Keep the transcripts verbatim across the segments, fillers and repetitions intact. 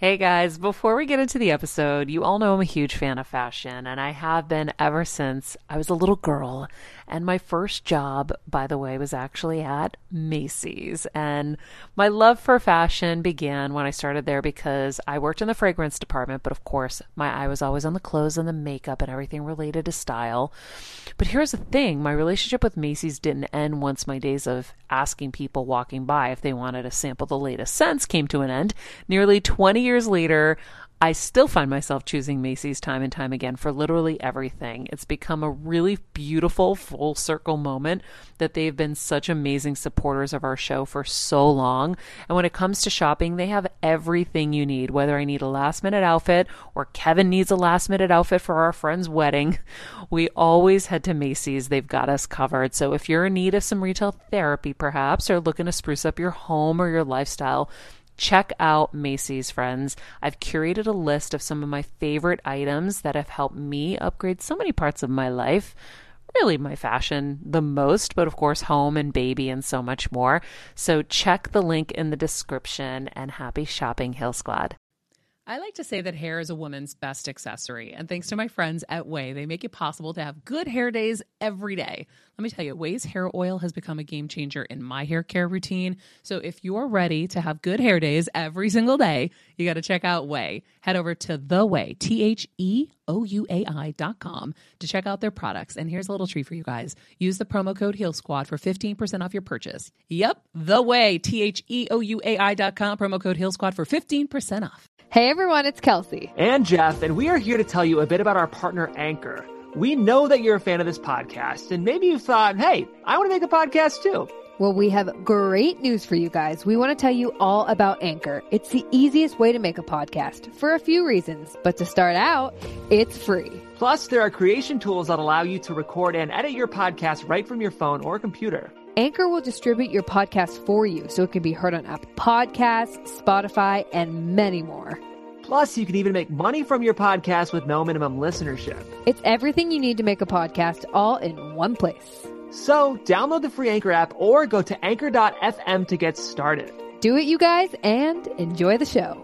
Hey guys, before we get into the episode, you all know I'm a huge fan of fashion, and I have been ever since I was a little girl. And my first job, by the way, was actually at Macy's. And my love for fashion began when I started there because I worked in the fragrance department, but of course, my eye was always on the clothes and the makeup and everything related to style. But here's the thing, my relationship with Macy's didn't end once my days of asking people walking by if they wanted to sample the latest scents came to an end. Nearly twenty years later, I still find myself choosing Macy's time and time again for literally everything. It's become a really beautiful full circle moment that they've been such amazing supporters of our show for so long. And when it comes to shopping, they have everything you need, whether I need a last minute outfit or Kevin needs a last minute outfit for our friend's wedding. We always head to Macy's. They've got us covered. So if you're in need of some retail therapy, perhaps, or looking to spruce up your home or your lifestyle, check out Macy's, friends. I've curated a list of some of my favorite items that have helped me upgrade so many parts of my life. Really my fashion the most, but of course home and baby and so much more. So check the link in the description and happy shopping, Hill Squad. I like to say that hair is a woman's best accessory, and thanks to my friends at Way, they make it possible to have good hair days every day. Let me tell you, Way's hair oil has become a game changer in my hair care routine. So if you're ready to have good hair days every single day, you got to check out Way. Head over to The Way, T H E O U A I dot com to check out their products. And here's a little treat for you guys. Use the promo code Heal Squad for fifteen percent off your purchase. Yep, The Way, T H E O U A I dot com, promo code Heal Squad for fifteen percent off. Hey everyone, it's Kelsey. And Jeff, and we are here to tell you a bit about our partner, Anchor. We know that you're a fan of this podcast, and maybe you thought, hey, I want to make a podcast too. Well, we have great news for you guys. We want to tell you all about Anchor. It's the easiest way to make a podcast for a few reasons, but to start out, it's free. Plus, there are creation tools that allow you to record and edit your podcast right from your phone or computer. Anchor will distribute your podcast for you so it can be heard on Apple Podcasts, Spotify, and many more. Plus, you can even make money from your podcast with no minimum listenership. It's everything you need to make a podcast all in one place. So, download the free Anchor app or go to anchor dot f m to get started. Do it, you guys, and enjoy the show.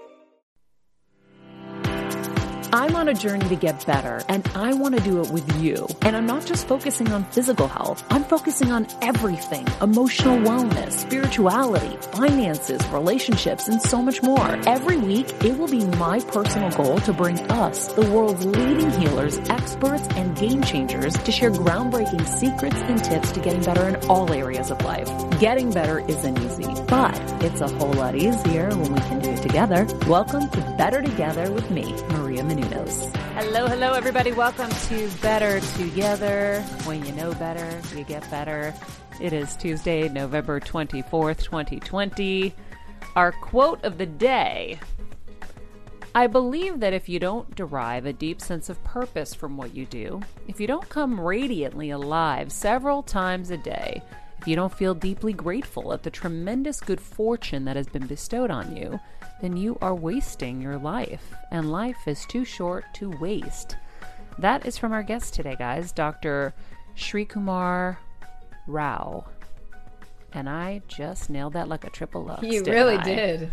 I'm on a journey to get better, and I want to do it with you. And I'm not just focusing on physical health. I'm focusing on everything: emotional wellness, spirituality, finances, relationships, and so much more. Every week, it will be my personal goal to bring us, the world's leading healers, experts, and game changers, to share groundbreaking secrets and tips to getting better in all areas of life. Getting better isn't easy, but it's a whole lot easier when we can do it together. Welcome to Better Together with me, Maria Menounos. Hello, hello, everybody. Welcome to Better Together. When you know better, you get better. It is Tuesday, November twenty-fourth, twenty twenty. Our quote of the day: I believe that if you don't derive a deep sense of purpose from what you do, if you don't come radiantly alive several times a day, if you don't feel deeply grateful at the tremendous good fortune that has been bestowed on you, then you are wasting your life, and life is too short to waste. That is from our guest today, guys, Doctor Srikumar Rao. And I just nailed that like a triple Lux. You really I? did.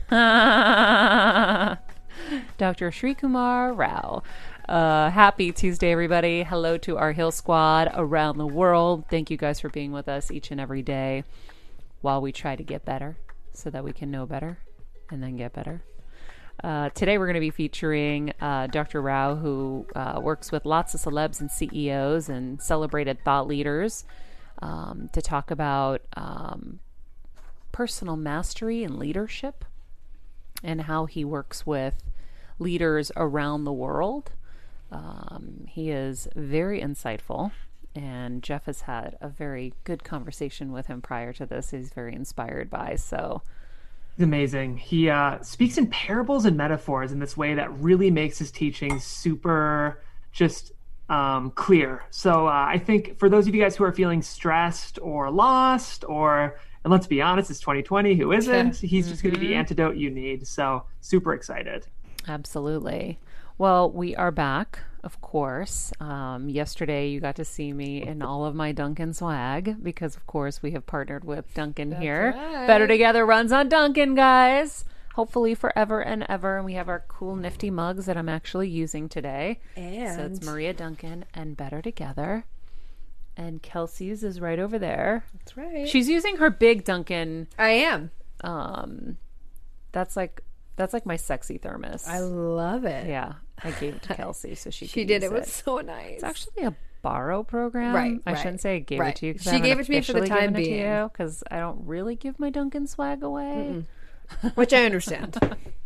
Doctor Srikumar Rao. Uh, happy Tuesday, everybody. Hello to our Hill Squad around the world. Thank you guys for being with us each and every day while we try to get better so that we can know better and then get better. Uh, today we're going to be featuring uh, Doctor Rao, who uh, works with lots of celebs and C E Os and celebrated thought leaders um, to talk about um, personal mastery and leadership and how he works with leaders around the world. Um, he is very insightful, and Jeff has had a very good conversation with him prior to this. He's very inspired by, so... He's amazing. He uh, speaks in parables and metaphors in this way that really makes his teaching super just um, clear. So uh, I think for those of you guys who are feeling stressed or lost, or, and let's be honest, it's twenty twenty, who isn't? He's just mm-hmm. going to be the antidote you need. So super excited. Absolutely. Well, we are back, of course. Um, yesterday, you got to see me in all of my Dunkin' swag because, of course, we have partnered with Dunkin' That's here. right. Better Together runs on Dunkin', guys. hopefully forever and ever. And we have our cool nifty mugs that I'm actually using today. And So it's Maria Duncan and Better Together. And Kelsey's is right over there. That's right. She's using her big Duncan. I am. Um, that's like that's like my sexy thermos. I love it. Yeah, I gave it to Kelsey so she. She could did. use It was so nice. It's actually a borrow program, Right, I right, shouldn't say I gave right. it to you. 'Cause She I haven't gave it to me for the officially time given it to being. you because I don't really give my Duncan swag away. Which I understand.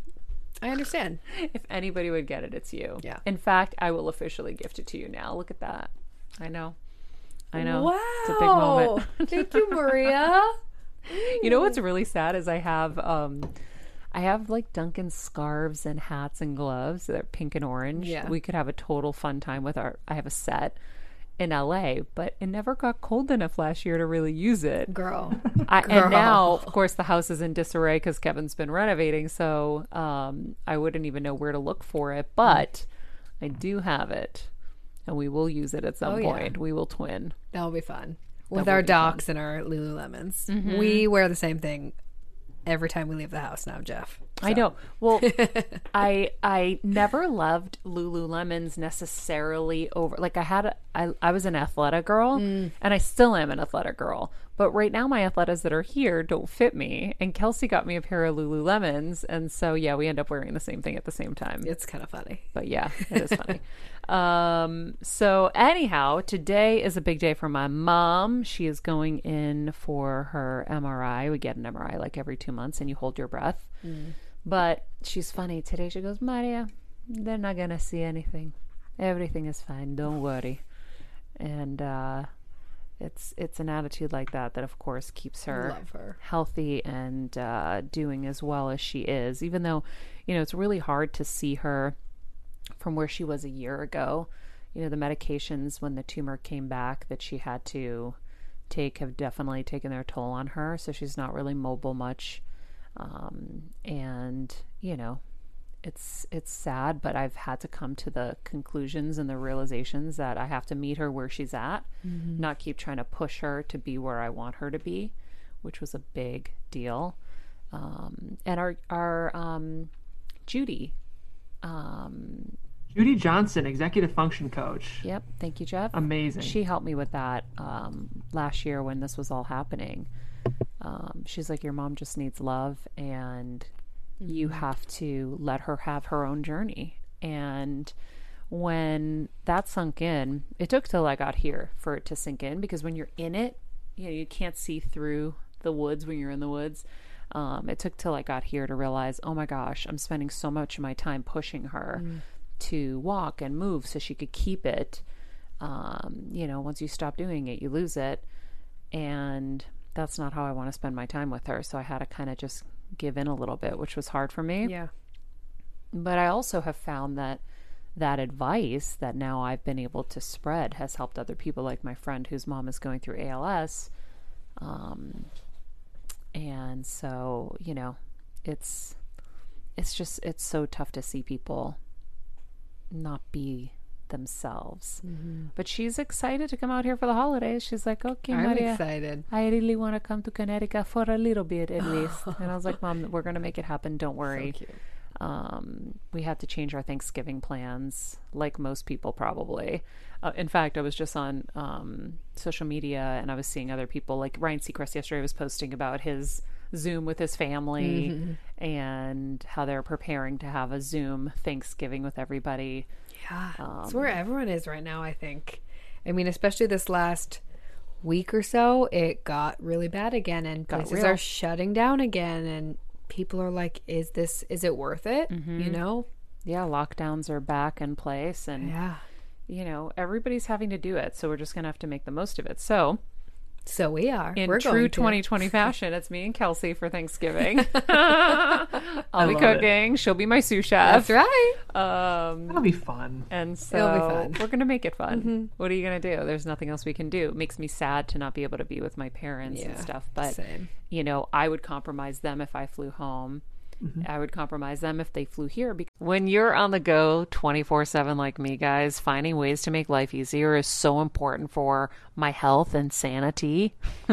I understand. If anybody would get it, it's you. Yeah. In fact, I will officially gift it to you now. Look at that. I know. I know. Wow. It's a big moment. Thank you, Maria. You know what's really sad is I have um I have like Duncan scarves and hats and gloves that are pink and orange. Yeah. We could have a total fun time with our I have a set in L A, but it never got cold enough last year to really use it. Girl. I, Girl. and now, of course, the house is in disarray because Kevin's been renovating, so um, I wouldn't even know where to look for it. But I do have it, and we will use it at some Oh, yeah. point. We will twin. That'll be fun. With will our be docs and our Lululemons. We wear the same thing every time we leave the house now, Jeff. I know. Well, I I never loved Lululemons necessarily over. Like I had, a, I I was an Athleta girl, and I still am an Athleta girl. But right now, my Athletas that are here don't fit me. And Kelsey got me a pair of Lululemons, and so yeah, we end up wearing the same thing at the same time. It's kind of funny. But yeah, it is funny. Um, so anyhow, today is a big day for my mom. She is going in for her M R I. We get an M R I like every two months, and you hold your breath. Mm. But she's funny. Today she goes, Maria, they're not going to see anything. Everything is fine. Don't worry. And uh, it's it's an attitude like that that, of course, keeps her, Love her. healthy and uh, doing as well as she is. Even though, you know, it's really hard to see her from where she was a year ago. You know, the medications when the tumor came back that she had to take have definitely taken their toll on her. So she's not really mobile much. Um, and, you know, it's it's sad, but I've had to come to the conclusions and the realizations that I have to meet her where she's at, mm-hmm. not keep trying to push her to be where I want her to be, which was a big deal. Um, and our, our um, Judy, Um, Judy Johnson, executive function coach. Yep. Thank you, Jeff. Amazing. She helped me with that um, last year when this was all happening. Um, she's like, your mom just needs love, and mm-hmm. you have to let her have her own journey. And when that sunk in, it took till I got here for it to sink in, because when you're in it, you know, you can't see through the woods when you're in the woods. Um, it took till I got here to realize, oh my gosh, I'm spending so much of my time pushing her mm. to walk and move so she could keep it. Um, you know, once you stop doing it, you lose it. And that's not how I want to spend my time with her. So I had to kind of just give in a little bit, which was hard for me. Yeah. But I also have found that that advice that now I've been able to spread has helped other people, like my friend whose mom is going through A L S. Um, And so, you know, it's, it's just, it's so tough to see people not be themselves. Mm-hmm. But she's excited to come out here for the holidays. She's like, okay, I'm Maria, excited. I really want to come to Connecticut for a little bit at least. And I was like, Mom, we're going to make it happen. Don't worry. So cute. Um, we had to change our Thanksgiving plans, like most people probably. Uh, in fact, I was just on um, social media and I was seeing other people, like Ryan Seacrest yesterday was posting about his Zoom with his family mm-hmm. and how they're preparing to have a Zoom Thanksgiving with everybody. Yeah, um, it's where everyone is right now, I think. I mean, especially this last week or so, it got really bad again, and places real. are shutting down again, and people are like, is this, is it worth it? Mm-hmm. You know? Yeah, lockdowns are back in place, and, yeah. you know, everybody's having to do it, so we're just going to have to make the most of it. So... So we are. In We're true going twenty twenty fashion, it's me and Kelsey for Thanksgiving. I'll be cooking. It. She'll be my sous chef. That's right. Um, That'll be fun. And so It'll be fun. We're going to make it fun. Mm-hmm. What are you going to do? There's nothing else we can do. It makes me sad to not be able to be with my parents yeah, and stuff. But, same. you know, I would compromise them if I flew home. Mm-hmm. I would compromise them if they flew here. Because when you're on the go twenty-four seven like me, guys, finding ways to make life easier is so important for my health and sanity.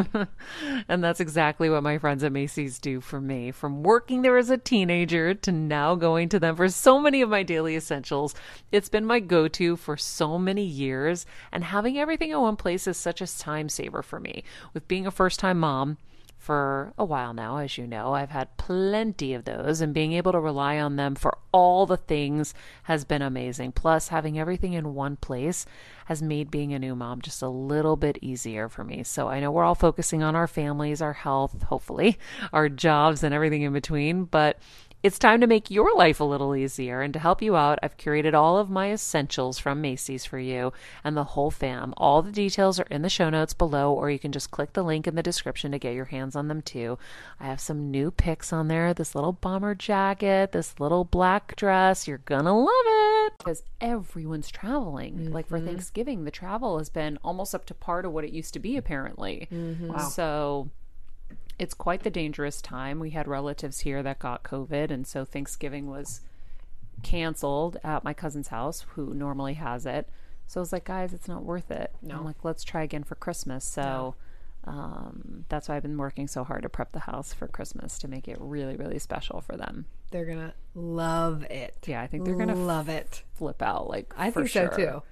And that's exactly what my friends at Macy's do for me. From working there as a teenager to now going to them for so many of my daily essentials, it's been my go-to for so many years. And having everything in one place is such a time saver for me. With being a first-time mom, for a while now, as you know, I've had plenty of those, and being able to rely on them for all the things has been amazing. Plus, having everything in one place has made being a new mom just a little bit easier for me. So I know we're all focusing on our families, our health, hopefully, our jobs and everything in between, but it's time to make your life a little easier. And to help you out, I've curated all of my essentials from Macy's for you and the whole fam. All the details are in the show notes below, or you can just click the link in the description to get your hands on them too. I have some new picks on there. This little bomber jacket, this little black dress. You're gonna love it because everyone's traveling. Mm-hmm. Like for Thanksgiving, the travel has been almost up to par to what it used to be, apparently. Mm-hmm. Wow. So it's quite the dangerous time. We had relatives here that got COVID, and so Thanksgiving was canceled at my cousin's house, who normally has it. So I was like, guys, it's not worth it. No. I'm like, let's try again for Christmas. So no. um, that's why I've been working so hard to prep the house for Christmas to make it really, really special for them. They're going to love it. Yeah, I think they're going to love f- it. flip out. Like, I for think sure. so too.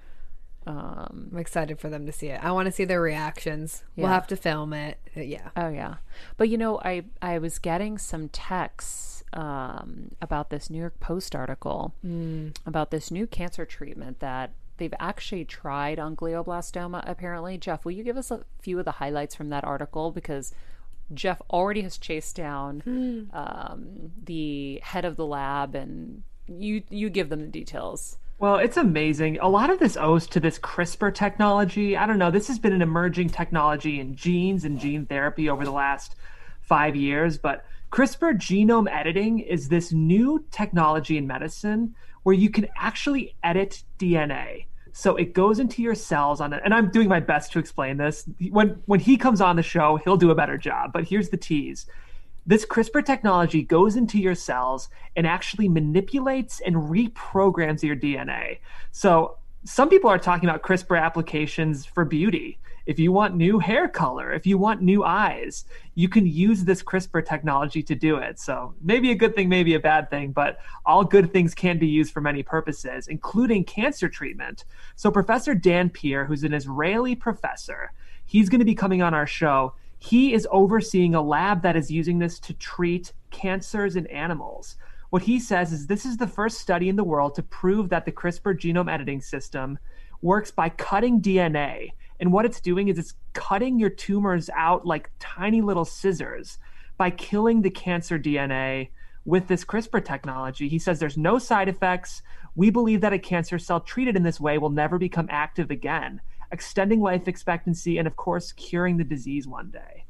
Um, I'm excited for them to see it. I want to see their reactions. Yeah. We'll have to film it. Yeah. Oh yeah. But you know, I I was getting some texts um, about this New York Post article mm. about this new cancer treatment that they've actually tried on glioblastoma. Apparently, Jeff, will you give us a few of the highlights from that article, because Jeff already has chased down mm. um, the head of the lab, and you you give them the details. Well, it's amazing. A lot of this owes to this CRISPR technology. I don't know. This has been an emerging technology in genes and gene therapy over the last five years. But CRISPR genome editing is this new technology in medicine where you can actually edit D N A. So it goes into your cells on it. And I'm doing my best to explain this. When, when he comes on the show, he'll do a better job. But here's the tease. This CRISPR technology goes into your cells and actually manipulates and reprograms your D N A. So some people are talking about CRISPR applications for beauty. If you want new hair color, if you want new eyes, you can use this CRISPR technology to do it. So maybe a good thing, maybe a bad thing, but all good things can be used for many purposes, including cancer treatment. So Professor Dan Peer, who's an Israeli professor, he's going to be coming on our show. He is overseeing a lab that is using this to treat cancers in animals. What he says is this is the first study in the world to prove that the CRISPR genome editing system works by cutting D N A. And what it's doing is it's cutting your tumors out like tiny little scissors by killing the cancer D N A with this CRISPR technology. He says there's no side effects. We believe that a cancer cell treated in this way will never become active again, extending life expectancy, and of course, curing the disease one day.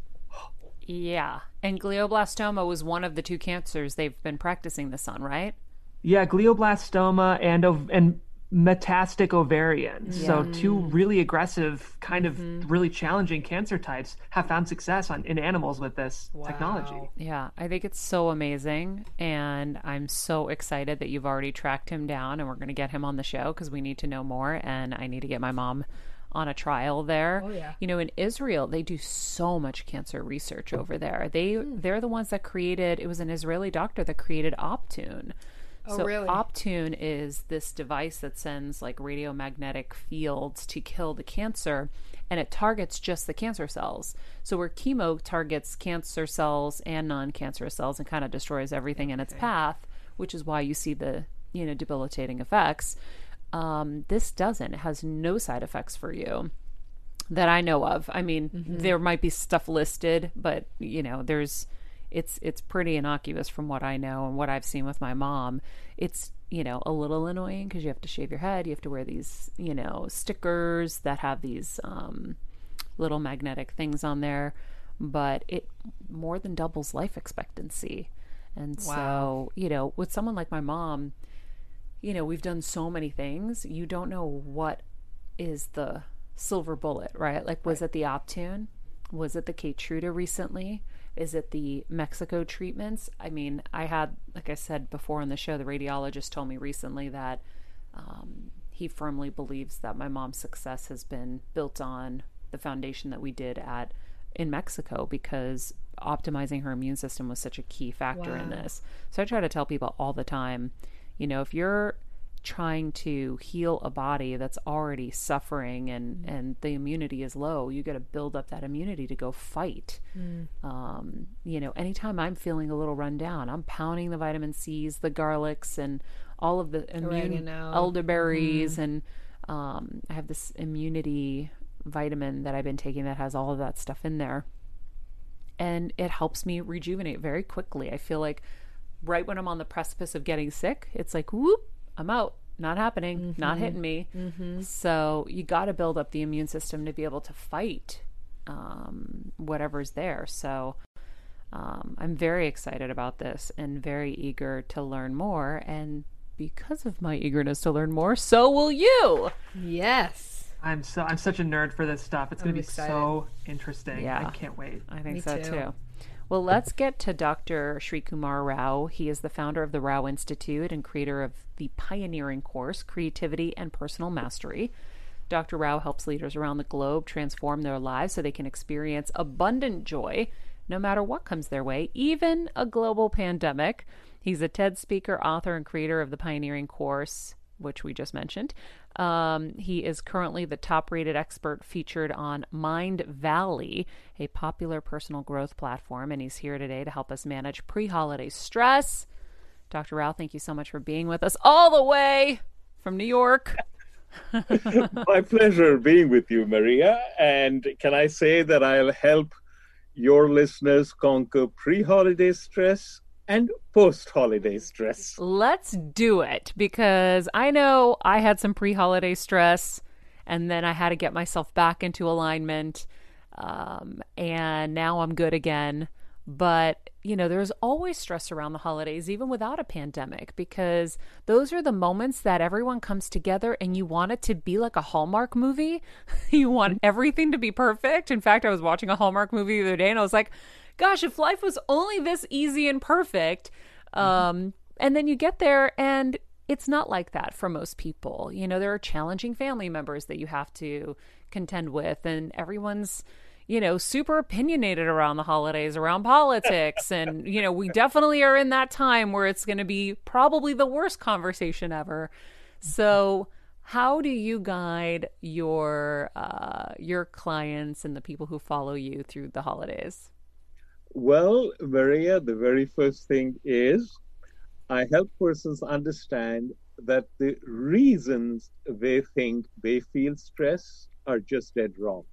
Yeah. And glioblastoma was one of the two cancers they've been practicing this on, right? Yeah, glioblastoma and and metastatic ovarian. Yeah. So two really aggressive, kind of mm-hmm. really challenging cancer types have found success on, in animals with this wow. technology. Yeah, I think it's so amazing. And I'm so excited that you've already tracked him down, and we're going to get him on the show because we need to know more. And I need to get my mom on a trial there. Oh, yeah. You know, in Israel, they do so much cancer research over there. They, mm. They're the ones that created, it was an Israeli doctor that created Optune. Oh, so really? Optune is this device that sends like radiomagnetic fields to kill the cancer, and it targets just the cancer cells. So where chemo targets cancer cells and non-cancerous cells and kind of destroys everything in its okay. path, which is why you see the, you know, debilitating effects. Um, this doesn't. It has no side effects for you that I know of. I mean, mm-hmm. there might be stuff listed, but you know, there's, it's, it's pretty innocuous from what I know and what I've seen with my mom. It's, you know, a little annoying because you have to shave your head. You have to wear these, you know, stickers that have these, um, little magnetic things on there, but it more than doubles life expectancy. And wow. so, you know, with someone like my mom, you know, we've done so many things. You don't know what is the silver bullet, right? Like, was right. it the Optune? Was it the Keytruda recently? Is it the Mexico treatments? I mean, I had, like I said before in the show, the radiologist told me recently that um, he firmly believes that my mom's success has been built on the foundation that we did at in Mexico, because optimizing her immune system was such a key factor wow. in this. So I try to tell people all the time, you know, if you're trying to heal a body that's already suffering and mm. and the immunity is low, you got to build up that immunity to go fight. mm. Um you know, anytime I'm feeling a little run down, I'm pounding the vitamin C's, the garlics, and all of the immune Oregano. elderberries. mm. And um I have this immunity vitamin that I've been taking that has all of that stuff in there, and it helps me rejuvenate very quickly. I feel like right when I'm on the precipice of getting sick, it's like whoop, I'm out, not happening, mm-hmm. not hitting me. Mm-hmm. So you got to build up the immune system to be able to fight um, whatever's there. So um, I'm very excited about this and very eager to learn more. And because of my eagerness to learn more, so will you. Yes. I'm so I'm such a nerd for this stuff. It's going to be excited. so interesting. Yeah. I can't wait. I think Me so too. too. Well, let's get to Doctor Sri Kumar Rao. He is the founder of the Rao Institute and creator of the pioneering course, Creativity and Personal Mastery. Doctor Rao helps leaders around the globe transform their lives so they can experience abundant joy no matter what comes their way, even a global pandemic. He's a TED speaker, author, and creator of the pioneering course, which we just mentioned. Um, he is currently the top-rated expert featured on Mind Valley, a popular personal growth platform, and he's here today to help us manage pre-holiday stress. Doctor Rao, thank you so much for being with us all the way from New York. My pleasure being with you, Maria. And can I say that I'll help your listeners conquer pre-holiday stress and post-holiday stress. Let's do it, because I know I had some pre-holiday stress, and then I had to get myself back into alignment, um, and now I'm good again. But, you know, there's always stress around the holidays, even without a pandemic, because those are the moments that everyone comes together and you want it to be like a Hallmark movie. You want everything to be perfect. In fact, I was watching a Hallmark movie the other day and I was like, gosh, if life was only this easy and perfect. Um, and then you get there and it's not like that for most people. You know, there are challenging family members that you have to contend with, and everyone's, you know, super opinionated around the holidays, around politics. And, you know, we definitely are in that time where it's going to be probably the worst conversation ever. So how do you guide your uh, your clients and the people who follow you through the holidays? Well, Maria, the very first thing is I help persons understand that the reasons they think they feel stress are just dead wrong.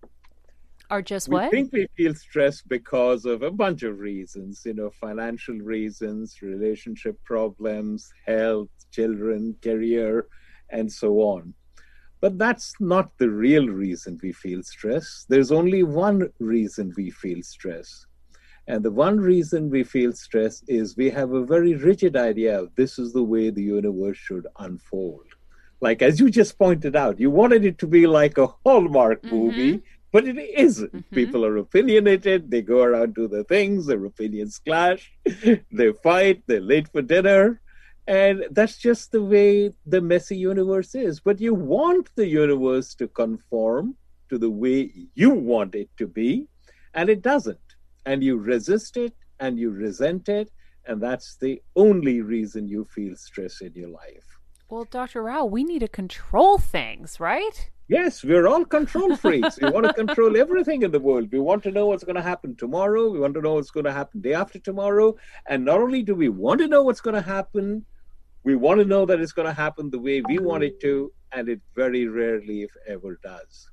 Are just we what? think we feel stressed because of a bunch of reasons, you know, financial reasons, relationship problems, health, children, career, and so on. But that's not the real reason we feel stress. There's only one reason we feel stress. And the one reason we feel stress is we have a very rigid idea of this is the way the universe should unfold. Like, as you just pointed out, you wanted it to be like a Hallmark mm-hmm. movie, but it isn't. Mm-hmm. People are opinionated. They go around, do their things. Their opinions clash. They fight. They're late for dinner. And that's just the way the messy universe is. But you want the universe to conform to the way you want it to be, and it doesn't. And you resist it, and you resent it, and that's the only reason you feel stress in your life. Well, Doctor Rao, we need to control things, right? Yes, we're all control freaks. We want to control everything in the world. We want to know what's going to happen tomorrow. We want to know what's going to happen day after tomorrow. And not only do we want to know what's going to happen, we want to know that it's going to happen the way we want it to, and it very rarely, if ever, does.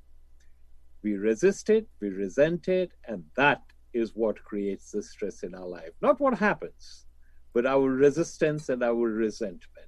We resist it, we resent it, and that is what creates the stress in our life. Not what happens, but our resistance and our resentment.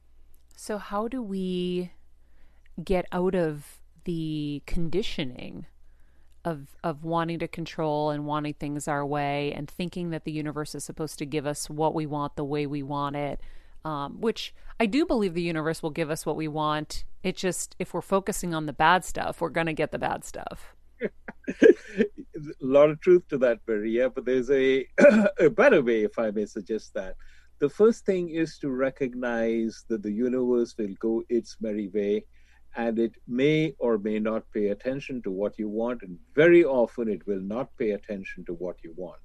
So how do we get out of the conditioning of of wanting to control and wanting things our way and thinking that the universe is supposed to give us what we want the way we want it, um, which I do believe the universe will give us what we want. It just, if we're focusing on the bad stuff, we're going to get the bad stuff. a lot of truth to that, Maria, but there's a, a better way, if I may suggest that. The first thing is to recognize that the universe will go its merry way, and it may or may not pay attention to what you want, and very often it will not pay attention to what you want.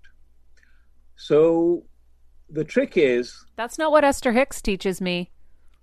So the trick is... That's not what Esther Hicks teaches me.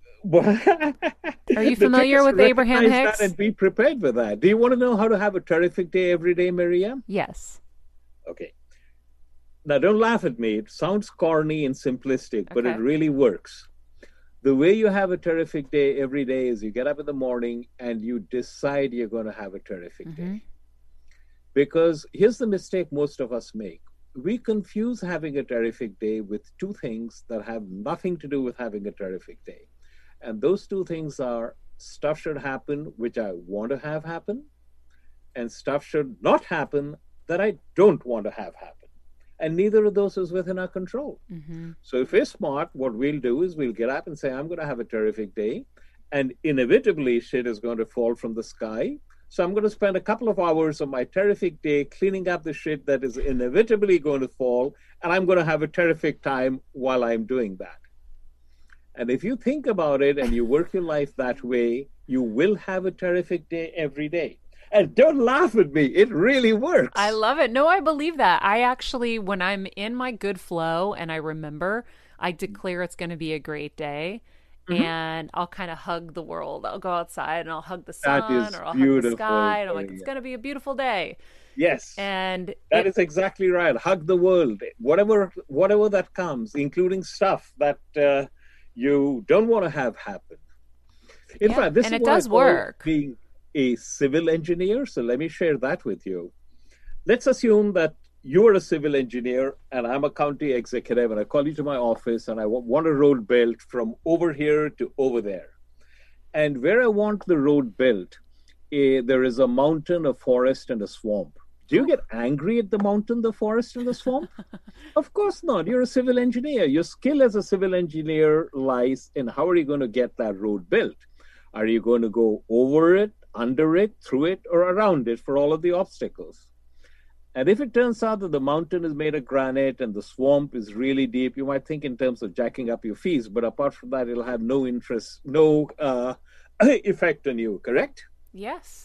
Are you The familiar trick is with Abraham recognize Hicks? that and be prepared with that. Do you want to know how to have a terrific day every day, Maria? Yes. Okay. Now, don't laugh at me. It sounds corny and simplistic, but Okay. it really works. The way you have a terrific day every day is you get up in the morning and you decide you're going to have a terrific Mm-hmm. day. Because here's the mistake most of us make. We confuse having a terrific day with two things that have nothing to do with having a terrific day. And those two things are stuff should happen, which I want to have happen, and stuff should not happen that I don't want to have happen. And neither of those is within our control. Mm-hmm. So if we're smart, what we'll do is we'll get up and say, I'm going to have a terrific day. And inevitably, shit is going to fall from the sky. So I'm going to spend a couple of hours of my terrific day cleaning up the shit that is inevitably going to fall. And I'm going to have a terrific time while I'm doing that. And if you think about it and you work your life that way, you will have a terrific day every day. And don't laugh at me. It really works. I love it. No, I believe that. I actually, when I'm in my good flow and I remember, I declare it's going to be a great day. Mm-hmm. And I'll kind of hug the world. I'll go outside and I'll hug the sun or I'll hug the sky. And I'm like, it's going to be a beautiful day. Yes. And that it, is exactly right. Hug the world. Whatever whatever that comes, including stuff that uh, you don't want to have happen. In yeah, fact, this and is it what does I call work. being a civil engineer. So let me share that with you. Let's assume that you're a civil engineer and I'm a county executive and I call you to my office and I want a road built from over here to over there. And where I want the road built, eh, there is a mountain, a forest, and a swamp. Do you get angry at the mountain, the forest, and the swamp? Of course not. You're a civil engineer. Your skill as a civil engineer lies in how are you going to get that road built? Are you going to go over it, under it, through it, or around it for all of the obstacles? And if it turns out that the mountain is made of granite and the swamp is really deep, you might think in terms of jacking up your fees, but apart from that, it'll have no interest, no uh, effect on you, correct? Yes.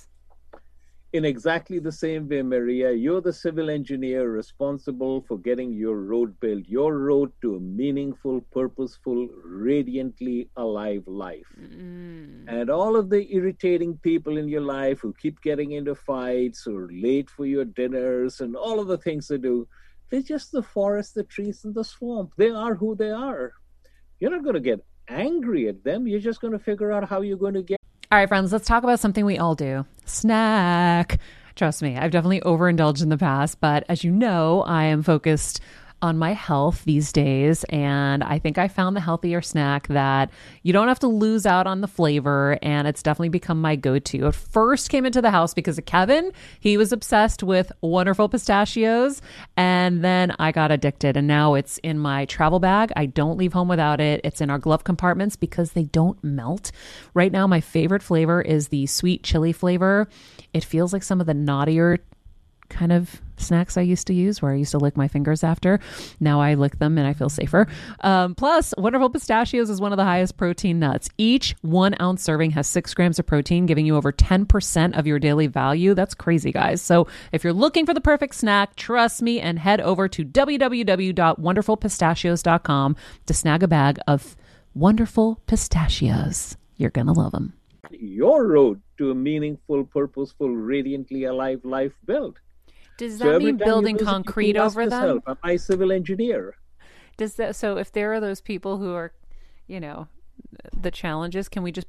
In exactly the same way, Maria, you're the civil engineer responsible for getting your road built, your road to a meaningful, purposeful, radiantly alive life. Mm. And all of the irritating people in your life who keep getting into fights or late for your dinners and all of the things they do, they're just the forest, the trees, and the swamp. They are who they are. You're not going to get angry at them. You're just going to figure out how you're going to get. All right, friends, let's talk about something we all do. Snack. Trust me, I've definitely overindulged in the past, but as you know, I am focused on my health these days, and I think I found the healthier snack that you don't have to lose out on the flavor, and it's definitely become my go-to. It first came into the house because of Kevin. He was obsessed with Wonderful Pistachios, and then I got addicted, and now it's in my travel bag. I don't leave home without it. It's in our glove compartments because they don't melt. Right now, my favorite flavor is the sweet chili flavor. It feels like some of the naughtier kind of snacks I used to use where I used to lick my fingers after. Now I lick them and I feel safer. Um, plus, Wonderful Pistachios is one of the highest protein nuts. Each one ounce serving has six grams of protein, giving you over ten percent of your daily value. That's crazy, guys. So if you're looking for the perfect snack, trust me and head over to w w w dot wonderful pistachios dot com to snag a bag of Wonderful Pistachios. You're going to love them. Your road to a meaningful, purposeful, radiantly alive life built. Does So that every mean time you building visit, you concrete can ask over them? yourself, am I a civil engineer? Does that, so if there are those people who are, you know, the challenges, can we just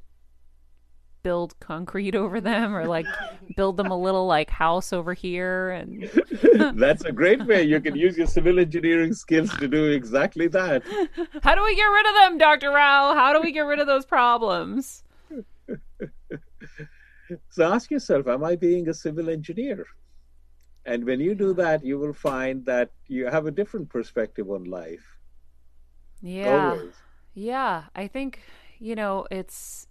build concrete over them or like build them a little like house over here? And That's a great way. You can use your civil engineering skills to do exactly that. how do we get rid of them, Doctor Rao? How do we get rid of those problems? So ask yourself, am I being a civil engineer? And when you do that, you will find that you have a different perspective on life. Yeah. Always. Yeah. I think, you know, it's,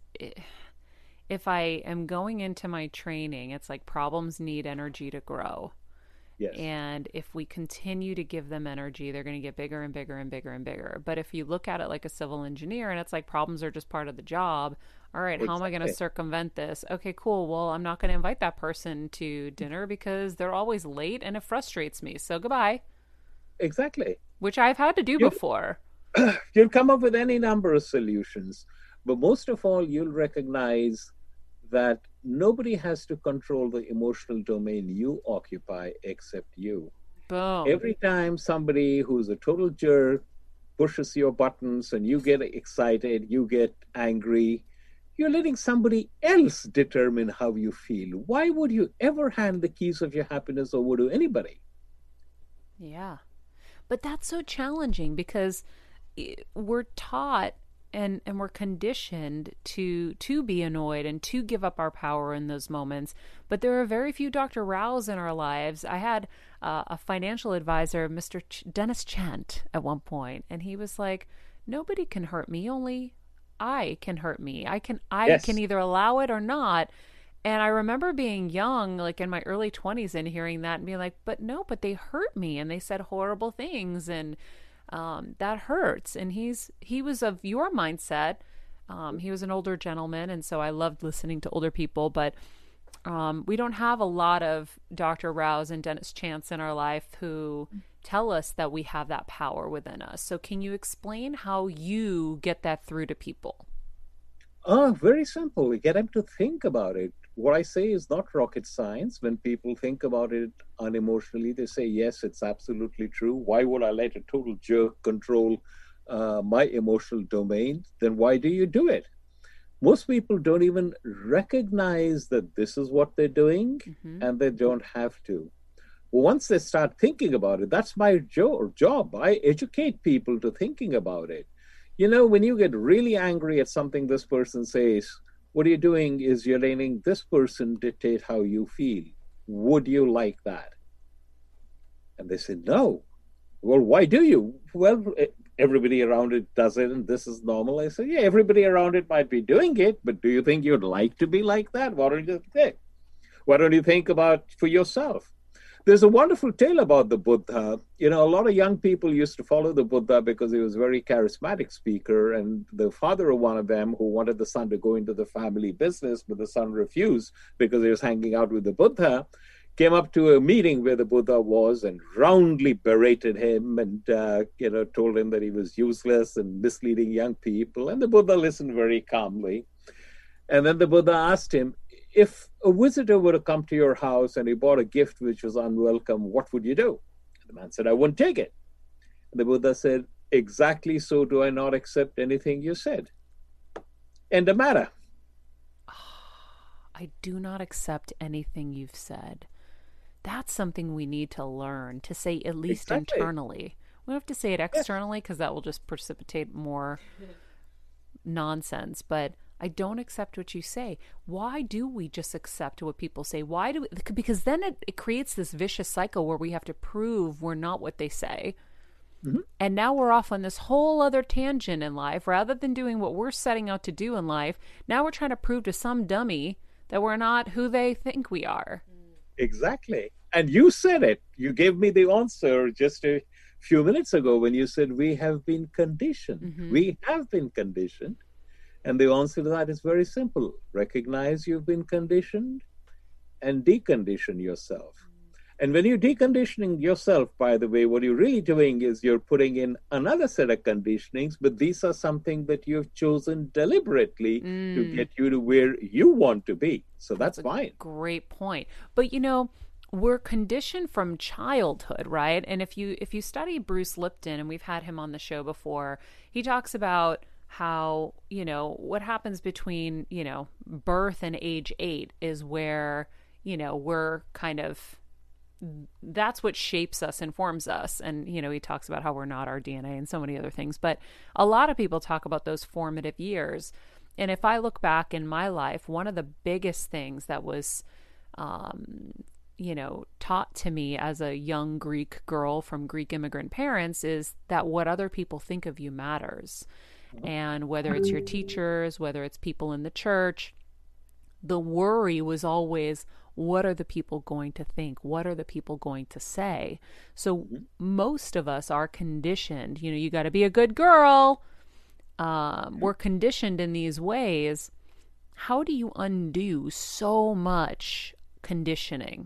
if I am going into my training, it's like problems need energy to grow. Yes. And if we continue to give them energy, they're going to get bigger and bigger and bigger and bigger. But if you look at it like a civil engineer and it's like problems are just part of the job, all right, how Exactly. am I going to circumvent this? Okay, cool. Well, I'm not going to invite that person to dinner because they're always late and it frustrates me. So goodbye. Exactly. Which I've had to do You- before. You'll come up with any number of solutions, but most of all, you'll recognize that nobody has to control the emotional domain you occupy except you. Boom. Every time somebody who's a total jerk pushes your buttons and you get excited, you get angry, you're letting somebody else determine how you feel. Why would you ever hand the keys of your happiness over to anybody? Yeah. But that's so challenging because i- we're taught and and we're conditioned to to be annoyed and to give up our power in those moments. But there are very few Doctor Rows in our lives. I had uh, a financial advisor, Mister Ch- Dennis Chant, at one point, and he was like, "Nobody can hurt me. Only I can hurt me. I can I Yes. can either allow it or not." And I remember being young, like in my early twenties, and hearing that and being like, but no, but they hurt me and they said horrible things and um, that hurts. And he's he was of your mindset. Um, he was an older gentleman. And so I loved listening to older people. But um, we don't have a lot of Doctor Rows and Dennis Chants in our life who tell us that we have that power within us. So can you explain how you get that through to people? Oh, very simple. Get them to think about it. What I say is not rocket science. When people think about it unemotionally, they say, yes, it's absolutely true. Why would I let a total jerk control uh, my emotional domain? Then why do you do it? Most people don't even recognize that this is what they're doing, Mm-hmm. and they don't have to. Well, once they start thinking about it, that's my jo- job. I educate people to thinking about it. You know, when you get really angry at something this person says, what you're doing is you're letting this person dictate how you feel. Would you like that? And they say, no. Well, why do you? Well, everybody around it does it, and this is normal. I say, yeah, everybody around it might be doing it, but do you think you'd like to be like that? Why don't you think? Why don't you think about for yourself? There's a wonderful tale about the Buddha. You know, a lot of young people used to follow the Buddha because he was a very charismatic speaker. And the father of one of them, who wanted the son to go into the family business, but the son refused because he was hanging out with the Buddha, came up to a meeting where the Buddha was and roundly berated him and, uh, you know, told him that he was useless and misleading young people. And the Buddha listened very calmly. And then the Buddha asked him, if a visitor were to come to your house and he bought a gift which was unwelcome, what would you do? The man said, I wouldn't take it. And the Buddha said, exactly so do I not accept anything you said. End of matter. I do not accept anything you've said. That's something we need to learn to say, at least Exactly. internally. We don't have to say it externally because that will just precipitate more nonsense. But I don't accept what you say. Why do we just accept what people say? Why do we? Because then it, it creates this vicious cycle where we have to prove we're not what they say. Mm-hmm. And now we're off on this whole other tangent in life. Rather than doing what we're setting out to do in life, now we're trying to prove to some dummy that we're not who they think we are. Exactly. And you said it. You gave me the answer just a few minutes ago when you said we have been conditioned. Mm-hmm. We have been conditioned. And the answer to that is very simple. Recognize you've been conditioned and decondition yourself. And when you're deconditioning yourself, by the way, what you're really doing is you're putting in another set of conditionings, but these are something that you've chosen deliberately Mm. to get you to where you want to be. So that's, That's a fine. Great point. But you know, we're conditioned from childhood, right? And if you if you study Bruce Lipton, and we've had him on the show before, he talks about how, you know, what happens between, you know, birth and age eight is where, you know, we're kind of, that's what shapes us and forms us. And, you know, he talks about how we're not our D N A and so many other things. But a lot of people talk about those formative years. And if I look back in my life, one of the biggest things that was, um, you know, taught to me as a young Greek girl from Greek immigrant parents is that what other people think of you matters. And whether it's your teachers, whether it's people in the church, the worry was always, what are the people going to think? What are the people going to say? So mm-hmm. most of us are conditioned, you know, you got to be a good girl. Um, mm-hmm. We're conditioned in these ways. How do you undo so much conditioning?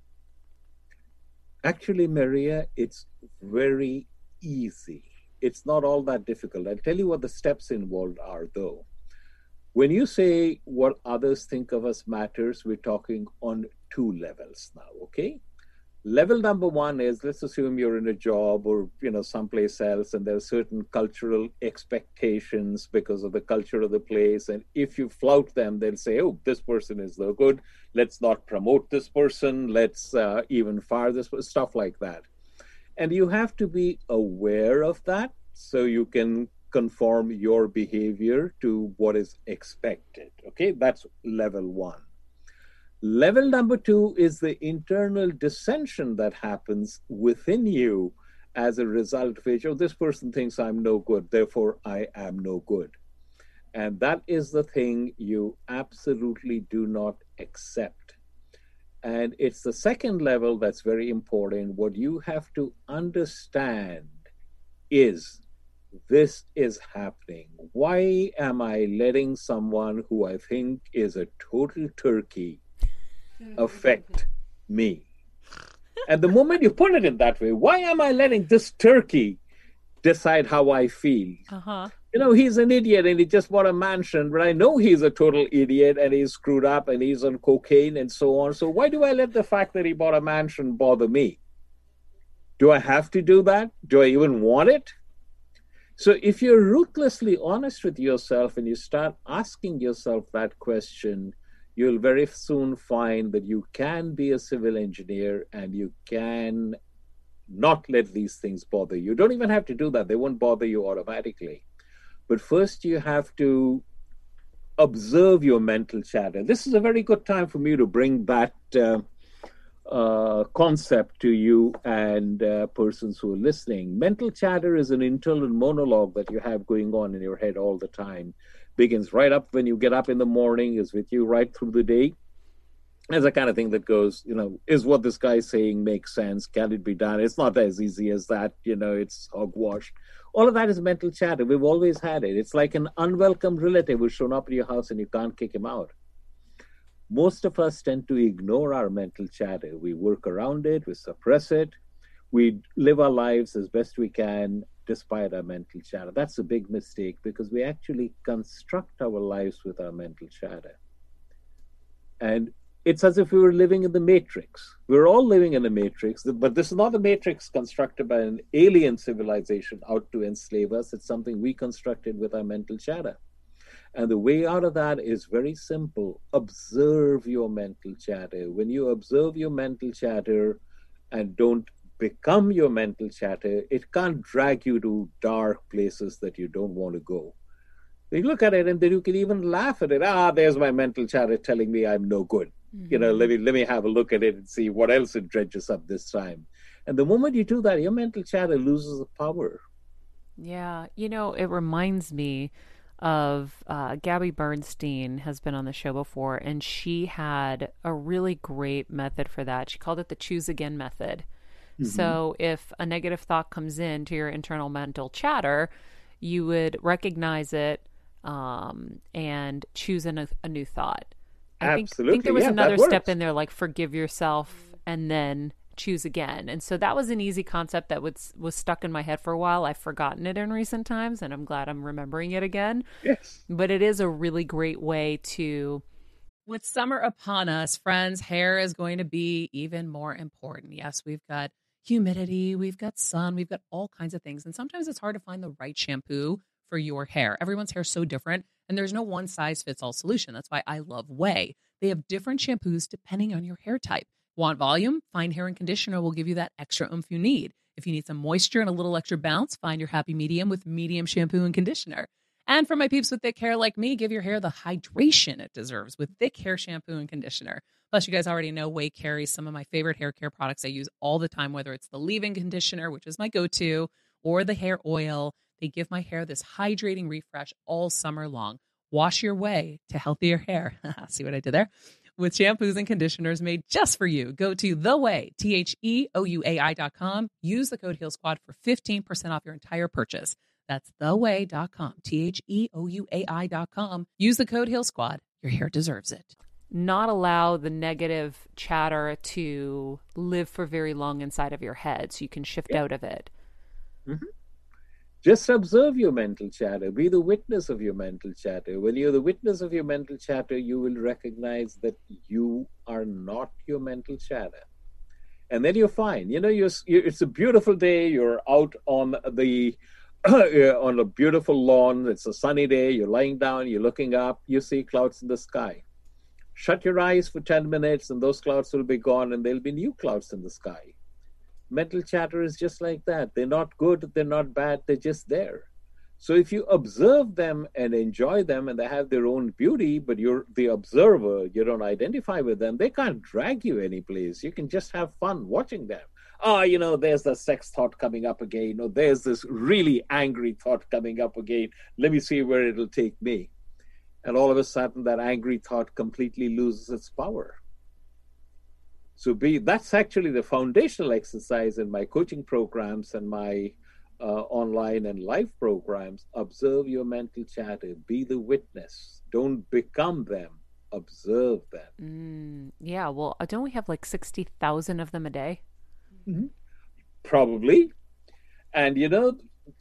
Actually, Maria, it's very easy. It's not all that difficult. I'll tell you what the steps involved are, though. When you say what others think of us matters, we're talking on two levels now, okay? Level number one is, let's assume you're in a job or, you know, someplace else, and there are certain cultural expectations because of the culture of the place. And if you flout them, they'll say, oh, this person is no good. Let's not promote this person. Let's uh, even fire this person, stuff like that. And you have to be aware of that so you can conform your behavior to what is expected. Okay, that's level one. Level number two is the internal dissension that happens within you as a result of which, oh, this person thinks I'm no good, therefore I am no good. And that is the thing you absolutely do not accept. And it's the second level that's very important. What you have to understand is this is happening. Why am I letting someone who I think is a total turkey affect me? And the moment you put it in that way, why am I letting this turkey decide how I feel? Uh-huh. You know, he's an idiot and he just bought a mansion, but I know he's a total idiot and he's screwed up and he's on cocaine and so on. So why do I let the fact that he bought a mansion bother me? Do I have to do that? Do I even want it? So if you're ruthlessly honest with yourself and you start asking yourself that question, you'll very soon find that you can be a civil engineer and you can not let these things bother you. You don't even have to do that. They won't bother you automatically. But first you have to observe your mental chatter. This is a very good time for me to bring that uh, uh, concept to you and uh, persons who are listening. Mental chatter is an internal monologue that you have going on in your head all the time. Begins right up when you get up in the morning, is with you right through the day. It's the kind of thing that goes, you know, is what this guy is saying make sense? Can it be done? It's not as easy as that, you know, it's hogwash. All of that is mental chatter. We've always had it. It's like an unwelcome relative who's shown up at your house and you can't kick him out. Most of us tend to ignore our mental chatter. We work around it, we suppress it, we live our lives as best we can despite our mental chatter. That's a big mistake because we actually construct our lives with our mental chatter. And it's as if we were living in the Matrix. We're all living in a Matrix, but this is not a Matrix constructed by an alien civilization out to enslave us. It's something we constructed with our mental chatter. And the way out of that is very simple. Observe your mental chatter. When you observe your mental chatter and don't become your mental chatter, it can't drag you to dark places that you don't want to go. You look at it and then you can even laugh at it. Ah, there's my mental chatter telling me I'm no good. Mm-hmm. You know, let me let me have a look at it and see what else it dredges up this time. And the moment you do that, your mental chatter loses the power. Yeah, you know, it reminds me of uh, Gabby Bernstein has been on the show before, and she had a really great method for that. She called it the choose again method. Mm-hmm. So if a negative thought comes in to your internal mental chatter, you would recognize it um, and choose a, n- a new thought. I think, Absolutely. think there was yeah, another step in there, like forgive yourself and then choose again. And so that was an easy concept that was, was stuck in my head for a while. I've forgotten it in recent times, and I'm glad I'm remembering it again. Yes. But it is a really great way to... With summer upon us, friends, hair is going to be even more important. Yes, we've got humidity, we've got sun, we've got all kinds of things. And sometimes it's hard to find the right shampoo for your hair. Everyone's hair is so different, and there's no one size fits all solution. That's why I love Way. They have different shampoos depending on your hair type. Want volume? Fine Hair and Conditioner will give you that extra oomph you need. If you need some moisture and a little extra bounce, find your happy medium with Medium Shampoo and Conditioner. And for my peeps with thick hair like me, give your hair the hydration it deserves with Thick Hair Shampoo and Conditioner. Plus, you guys already know Way carries some of my favorite hair care products I use all the time, whether it's the leave-in conditioner, which is my go-to, or the hair oil. They give my hair this hydrating refresh all summer long. Wash your way to healthier hair. See what I did there? with shampoos and conditioners made just for you. Go to The Way, T H E O U A I dot com. Use the code Heal Squad for fifteen percent off your entire purchase. That's the way dot com, T H E O U A I dot com. Use the code Heal Squad. Your hair deserves it. Not allow the negative chatter to live for very long inside of your head so you can shift yeah. out of it. Mm-hmm. Just observe your mental chatter. Be the witness of your mental chatter. When you're the witness of your mental chatter, you will recognize that you are not your mental chatter. And then you're fine. You know, you're, you're, it's a beautiful day. You're out on the on a beautiful lawn. It's a sunny day. You're lying down. You're looking up. You see clouds in the sky. Shut your eyes for ten minutes and those clouds will be gone and there'll be new clouds in the sky. Mental chatter is just like that. They're not good, they're not bad, they're just there. So if you observe them and enjoy them and they have their own beauty, but you're the observer, you don't identify with them, they can't drag you anyplace. You can just have fun watching them. Oh, you know, there's the sex thought coming up again, or there's this really angry thought coming up again. Let me see where it'll take me. And all of a sudden, that angry thought completely loses its power. So be that's actually the foundational exercise in my coaching programs and my uh, online and live programs. Observe your mental chatter. Be the witness. Don't become them. Observe them. Mm, yeah, well, don't we have like sixty thousand of them a day? Mm-hmm. Probably. And, you know,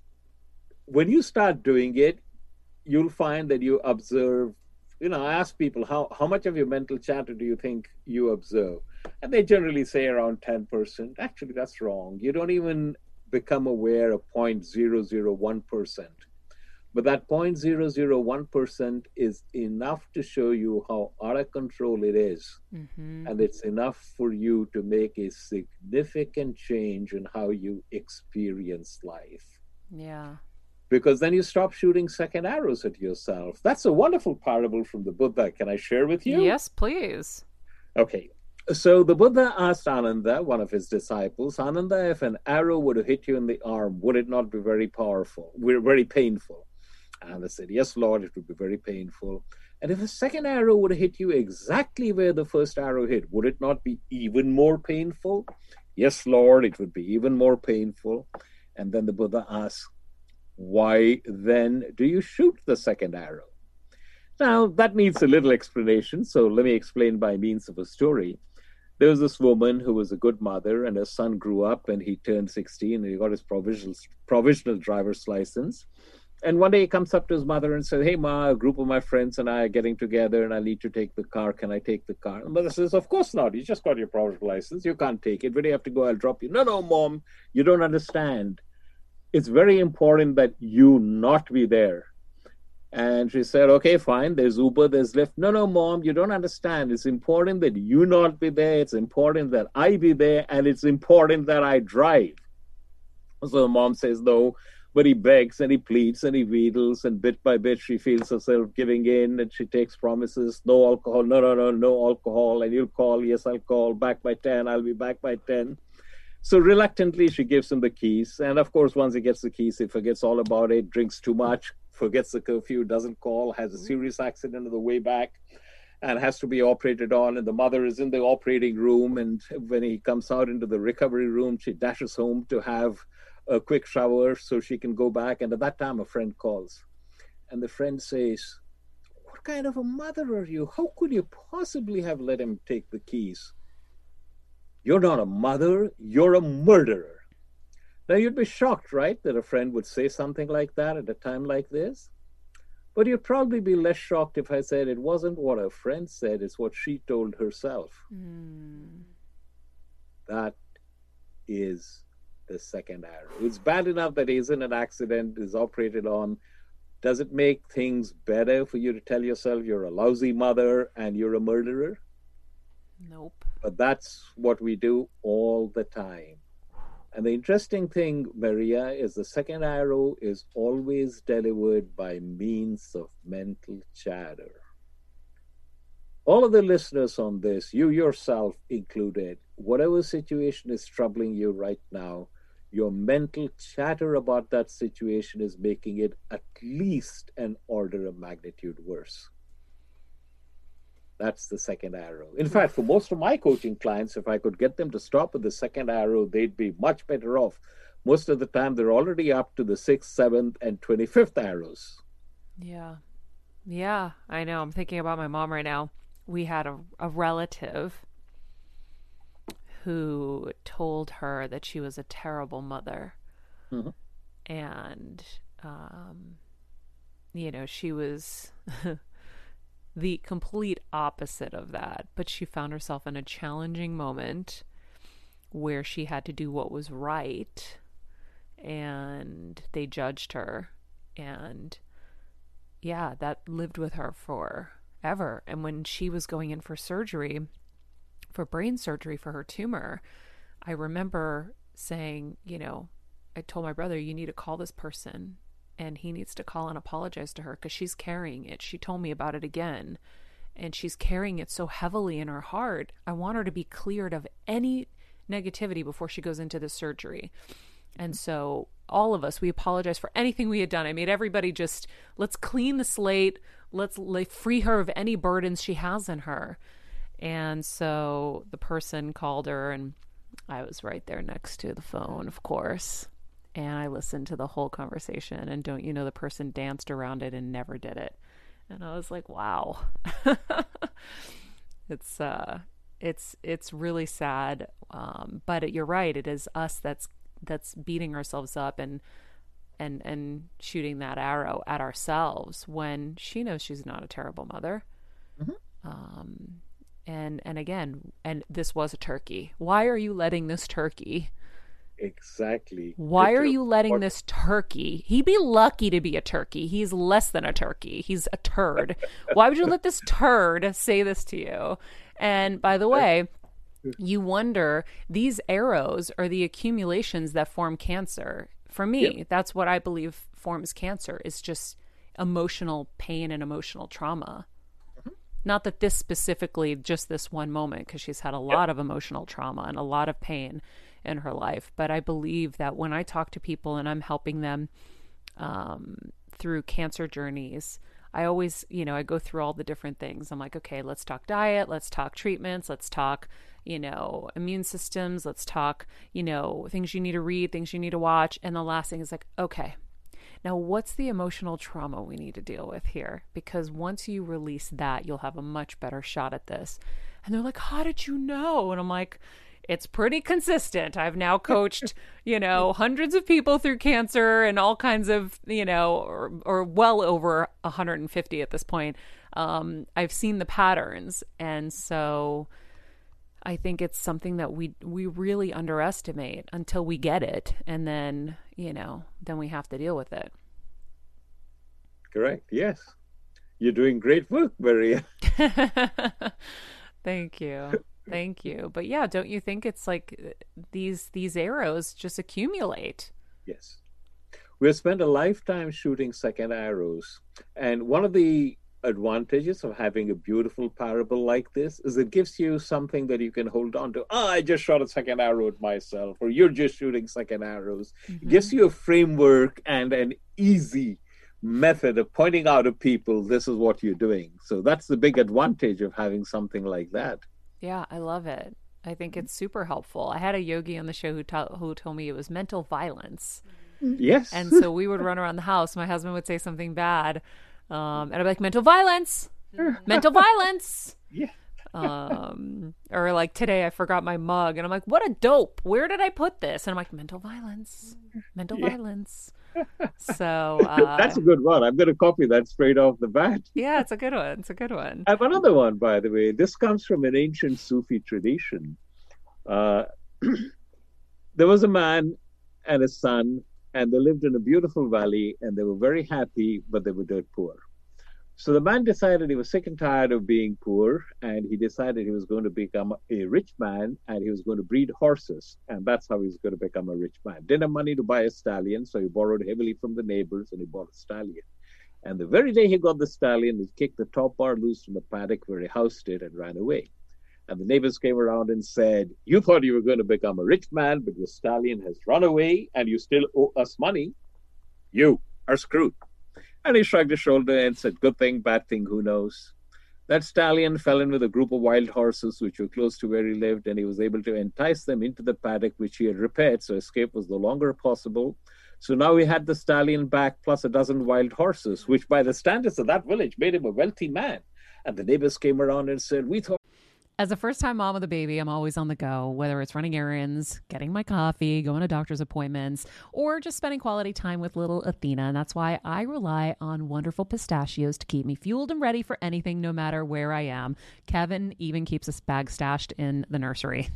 when you start doing it, you'll find that you observe. You know, I ask people, how, how much of your mental chatter do you think you observe? And they generally say around ten percent. Actually, that's wrong. You don't even become aware of zero point zero zero one percent. But that zero point zero zero one percent is enough to show you how out of control it is. Mm-hmm. And it's enough for you to make a significant change in how you experience life. Yeah. Because then you stop shooting second arrows at yourself. That's a wonderful parable from the Buddha. Can I share with you? Yes, please. Okay. So the Buddha asked Ananda, one of his disciples, Ananda, if an arrow would have hit you in the arm, would it not be very powerful, very painful? Ananda said, yes, Lord, it would be very painful. And if a second arrow would have hit you exactly where the first arrow hit, would it not be even more painful? Yes, Lord, it would be even more painful. And then the Buddha asked, why then do you shoot the second arrow? Now, that needs a little explanation, so let me explain by means of a story. There was this woman who was a good mother, and her son grew up, and he turned sixteen, and he got his provisional, provisional driver's license. And one day he comes up to his mother and says, hey, Ma, a group of my friends and I are getting together, and I need to take the car. Can I take the car? And mother says, of course not. You just got your provisional license. You can't take it. Where do you have to go? I'll drop you. No, no, Mom, you don't understand. It's very important that you not be there. And she said, okay, fine. There's Uber, there's Lyft. No, no, Mom, you don't understand. It's important that you not be there. It's important that I be there. And it's important that I drive. So the mom says, no. But he begs and he pleads and he wheedles. And bit by bit, she feels herself giving in. And she takes promises. No alcohol. No, no, no, no alcohol. And you'll call. Yes, I'll call. Back by ten. I'll be back by ten. So reluctantly, she gives him the keys. And of course, once he gets the keys, he forgets all about it, drinks too much, forgets the curfew, doesn't call, has a serious accident on the way back, and has to be operated on. And the mother is in the operating room. And when he comes out into the recovery room, she dashes home to have a quick shower so she can go back. And at that time, a friend calls. And the friend says, what kind of a mother are you? How could you possibly have let him take the keys? You're not a mother, you're a murderer. Now, you'd be shocked, right, that a friend would say something like that at a time like this? But you'd probably be less shocked if I said it wasn't what a friend said, it's what she told herself. Mm. That is the second arrow. It's bad enough that he's in an accident, is operated on. Does it make things better for you to tell yourself you're a lousy mother and you're a murderer? Nope. But that's what we do all the time. And the interesting thing, Maria, is the second arrow is always delivered by means of mental chatter. All of the listeners on this, you yourself included, whatever situation is troubling you right now, your mental chatter about that situation is making it at least an order of magnitude worse. That's the second arrow. In fact, for most of my coaching clients, if I could get them to stop at the second arrow, they'd be much better off. Most of the time, they're already up to the sixth, seventh, and twenty-fifth arrows. Yeah. Yeah, I know. I'm thinking about my mom right now. We had a, a relative who told her that she was a terrible mother. Mm-hmm. And, um, you know, she was the complete opposite of that. But she found herself in a challenging moment where she had to do what was right. And they judged her. And yeah, that lived with her forever. And when she was going in for surgery, for brain surgery for her tumor, I remember saying, you know, I told my brother, you need to call this person and he needs to call and apologize to her because she's carrying it. She told me about it again and she's carrying it so heavily in her heart. I want her to be cleared of any negativity before she goes into the surgery. And so all of us, we apologize for anything we had done. I made everybody just, let's clean the slate. Let's like, free her of any burdens she has in her. And so the person called her and I was right there next to the phone, of course. And I listened to the whole conversation. And don't you know, the person danced around it and never did it. And I was like, wow. it's, uh, it's, it's really sad. Um, but you're right. It is us that's that's beating ourselves up and and and shooting that arrow at ourselves when she knows she's not a terrible mother. Mm-hmm. Um, and and again, and this was a turkey. Why are you letting this turkey? Exactly. Why are you letting this turkey? He'd be lucky to be a turkey. He's less than a turkey. He's a turd. Why would you let this turd say this to you? And by the way, you wonder, these arrows are the accumulations that form cancer. For me, yep. That's what I believe forms cancer, is just emotional pain and emotional trauma. Mm-hmm. Not that this specifically, just this one moment, because she's had a lot yep. of emotional trauma and a lot of pain in her life. But I believe that when I talk to people and I'm helping them um, through cancer journeys, I always, you know, I go through all the different things. I'm like, okay, let's talk diet. Let's talk treatments. Let's talk, you know, immune systems. Let's talk, you know, things you need to read, things you need to watch. And the last thing is like, okay, now what's the emotional trauma we need to deal with here? Because once you release that, you'll have a much better shot at this. And they're like, how did you know? And I'm like, it's pretty consistent. I've now coached, you know, hundreds of people through cancer and all kinds of, you know, or, or well over one hundred fifty at this point. Um, I've seen the patterns. And so I think it's something that we we really underestimate until we get it. And then, you know, then we have to deal with it. Correct. Yes. You're doing great work, Maria. Thank you. Thank you. But yeah, don't you think it's like these these arrows just accumulate? Yes. We've spent a lifetime shooting second arrows. And one of the advantages of having a beautiful parable like this is it gives you something that you can hold on to. Oh, I just shot a second arrow at myself, or you're just shooting second arrows. Mm-hmm. It gives you a framework and an easy method of pointing out to people, this is what you're doing. So that's the big advantage of having something like that. Yeah, I love it. I think it's super helpful. I had a yogi on the show who, ta- who told me it was mental violence. Yes. And so we would run around the house. My husband would say something bad. Um, and I'd be like, mental violence, mental violence. Yeah. um, or like today I forgot my mug and I'm like, what a dope. Where did I put this? And I'm like, mental violence, mental yeah. violence. So uh, that's a good one. I'm going to copy that straight off the bat. Yeah, it's a good one. It's a good one. I have another one, by the way. This comes from an ancient Sufi tradition. Uh, there was a man and a son, and they lived in a beautiful valley, and they were very happy, but they were dirt poor. So the man decided he was sick and tired of being poor, and he decided he was going to become a rich man, and he was going to breed horses, and that's how he was going to become a rich man. Didn't have money to buy a stallion, so he borrowed heavily from the neighbors, and he bought a stallion. And the very day he got the stallion, he kicked the top bar loose from the paddock where he housed it and ran away. And the neighbors came around and said, you thought you were going to become a rich man, but your stallion has run away, and you still owe us money. You are screwed. And he shrugged his shoulder and said, good thing, bad thing, who knows? That stallion fell in with a group of wild horses which were close to where he lived, and he was able to entice them into the paddock which he had repaired, so escape was no longer possible. So now he had the stallion back plus a dozen wild horses, which by the standards of that village made him a wealthy man. And the neighbors came around and said, we thought... As a first-time mom with a baby, I'm always on the go, whether it's running errands, getting my coffee, going to doctor's appointments, or just spending quality time with little Athena. And that's why I rely on Wonderful Pistachios to keep me fueled and ready for anything, no matter where I am. Kevin even keeps a bag stashed in the nursery.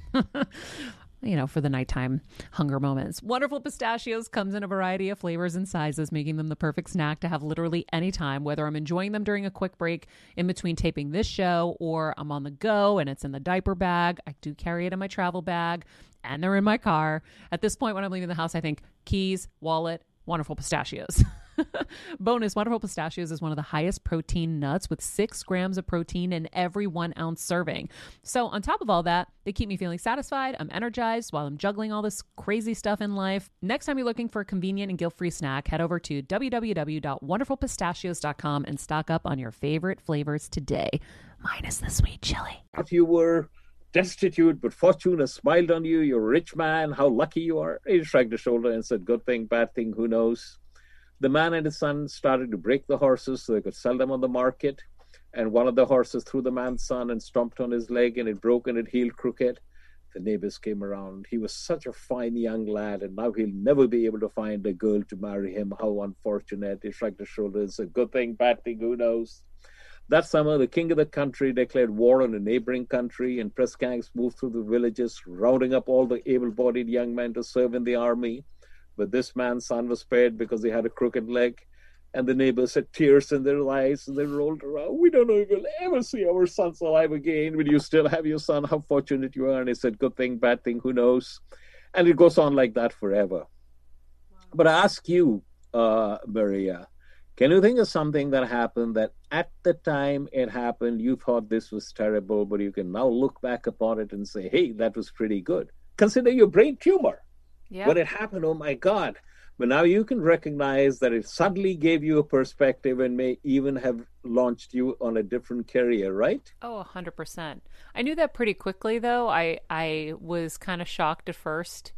You know, for the nighttime hunger moments. Wonderful Pistachios comes in a variety of flavors and sizes, making them the perfect snack to have literally any time, whether I'm enjoying them during a quick break in between taping this show or I'm on the go and it's in the diaper bag. I do carry it in my travel bag and they're in my car. At this point, when I'm leaving the house, I think keys, wallet, Wonderful Pistachios. Bonus, Wonderful Pistachios is one of the highest protein nuts with six grams of protein in every one ounce serving. So on top of all that, they keep me feeling satisfied. I'm energized while I'm juggling all this crazy stuff in life. Next time you're looking for a convenient and guilt-free snack, head over to w w w dot wonderful pistachios dot com and stock up on your favorite flavors today, minus the sweet chili. If you were destitute, but fortune has smiled on you, you're a rich man, how lucky you are. He shrugged his shoulder and said, good thing, bad thing, who knows? The man and his son started to break the horses so they could sell them on the market. And one of the horses threw the man's son and stomped on his leg, and it broke and it healed crooked. The neighbors came around. He was such a fine young lad, and now he'll never be able to find a girl to marry him. How unfortunate. He shrugged his shoulders. A good thing, bad thing, who knows? That summer, the king of the country declared war on a neighboring country, and press gangs moved through the villages, rounding up all the able-bodied young men to serve in the army. But this man's son was spared because he had a crooked leg, and the neighbors had tears in their eyes, and they rolled around. We don't know if we'll ever see our sons alive again. Will you still have your son? How fortunate you are. And he said, good thing, bad thing, who knows? And it goes on like that forever. Wow. But I ask you, uh, Maria, can you think of something that happened that at the time it happened, you thought this was terrible, but you can now look back upon it and say, hey, that was pretty good. Consider your brain tumor. Yep. When it happened, oh my God. But now you can recognize that it suddenly gave you a perspective and may even have launched you on a different career, right? Oh, one hundred percent. I knew that pretty quickly, though. I I was kind of shocked at first,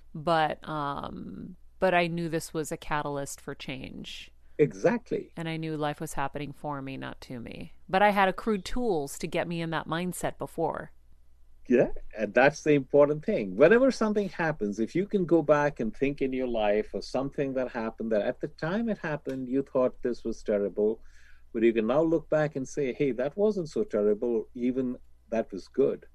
but um, but I knew this was a catalyst for change. Exactly. And I knew life was happening for me, not to me. But I had accrued tools to get me in that mindset before. Yeah, and that's the important thing. Whenever something happens, if you can go back and think in your life of something that happened that at the time it happened, you thought this was terrible, but you can now look back and say, hey, that wasn't so terrible, even that was good.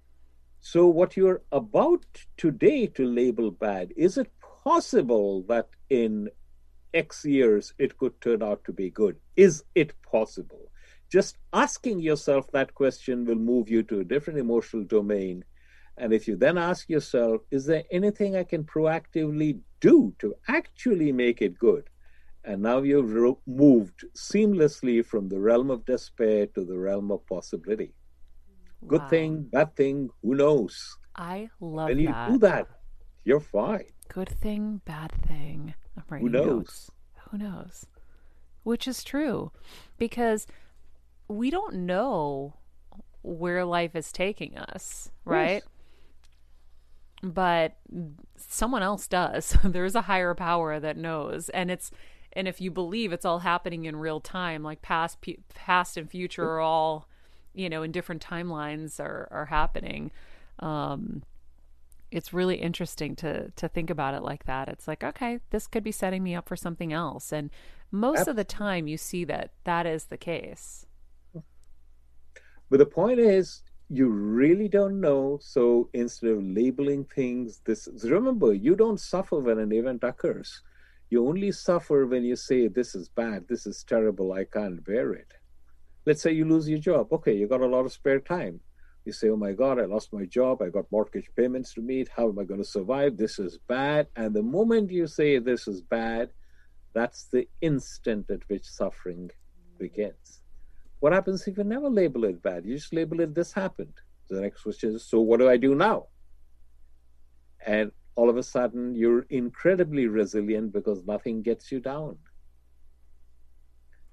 So what you're about today to label bad, is it possible that in X years it could turn out to be good? Is it possible? Just asking yourself that question will move you to a different emotional domain. And if you then ask yourself, is there anything I can proactively do to actually make it good? And now you've ro- moved seamlessly from the realm of despair to the realm of possibility. Wow. Good thing, bad thing, who knows? I love when that. When you do that, you're fine. Good thing, bad thing. I'm writing who knows? Notes. Who knows? Which is true, because we don't know where life is taking us, right? Yes. But someone else does. There's a higher power that knows. And it's, and if you believe it's all happening in real time, like past, past and future are all, you know, in different timelines are, are happening. Um, it's really interesting to, to think about it like that. It's like, okay, this could be setting me up for something else. And most Absolutely. Of the time you see that that is the case. But the point is, you really don't know. So instead of labeling things, this remember, you don't suffer when an event occurs. You only suffer when you say, this is bad, this is terrible, I can't bear it. Let's say you lose your job. Okay, you got a lot of spare time. You say, oh my God, I lost my job. I got mortgage payments to meet. How am I going to survive? This is bad. And the moment you say this is bad, that's the instant at which suffering begins. What happens if you never label it bad? You just label it, this happened. The next question is, so what do I do now? And all of a sudden, you're incredibly resilient because nothing gets you down.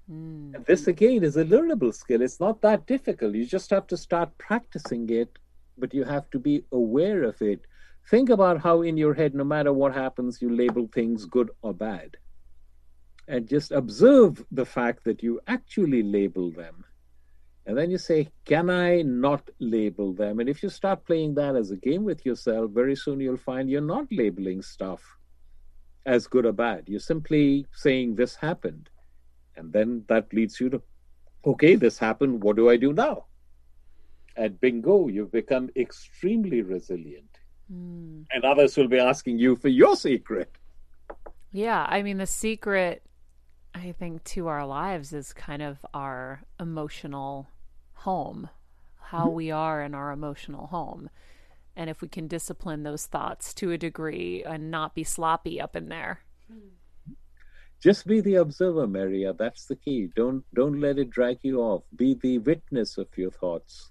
Mm. And this again is a learnable skill. It's not that difficult. You just have to start practicing it, but you have to be aware of it. Think about how in your head, no matter what happens, you label things good or bad. And just observe the fact that you actually label them. And then you say, can I not label them? And if you start playing that as a game with yourself, very soon you'll find you're not labeling stuff as good or bad. You're simply saying this happened. And then that leads you to, okay, this happened. What do I do now? And bingo, you've become extremely resilient. Mm. And others will be asking you for your secret. Yeah, I mean, the secret, I think, to our lives is kind of our emotional home, how mm-hmm. we are in our emotional home. And if we can discipline those thoughts to a degree and not be sloppy up in there. Just be the observer, Maria. That's the key. Don't don't let it drag you off. Be the witness of your thoughts.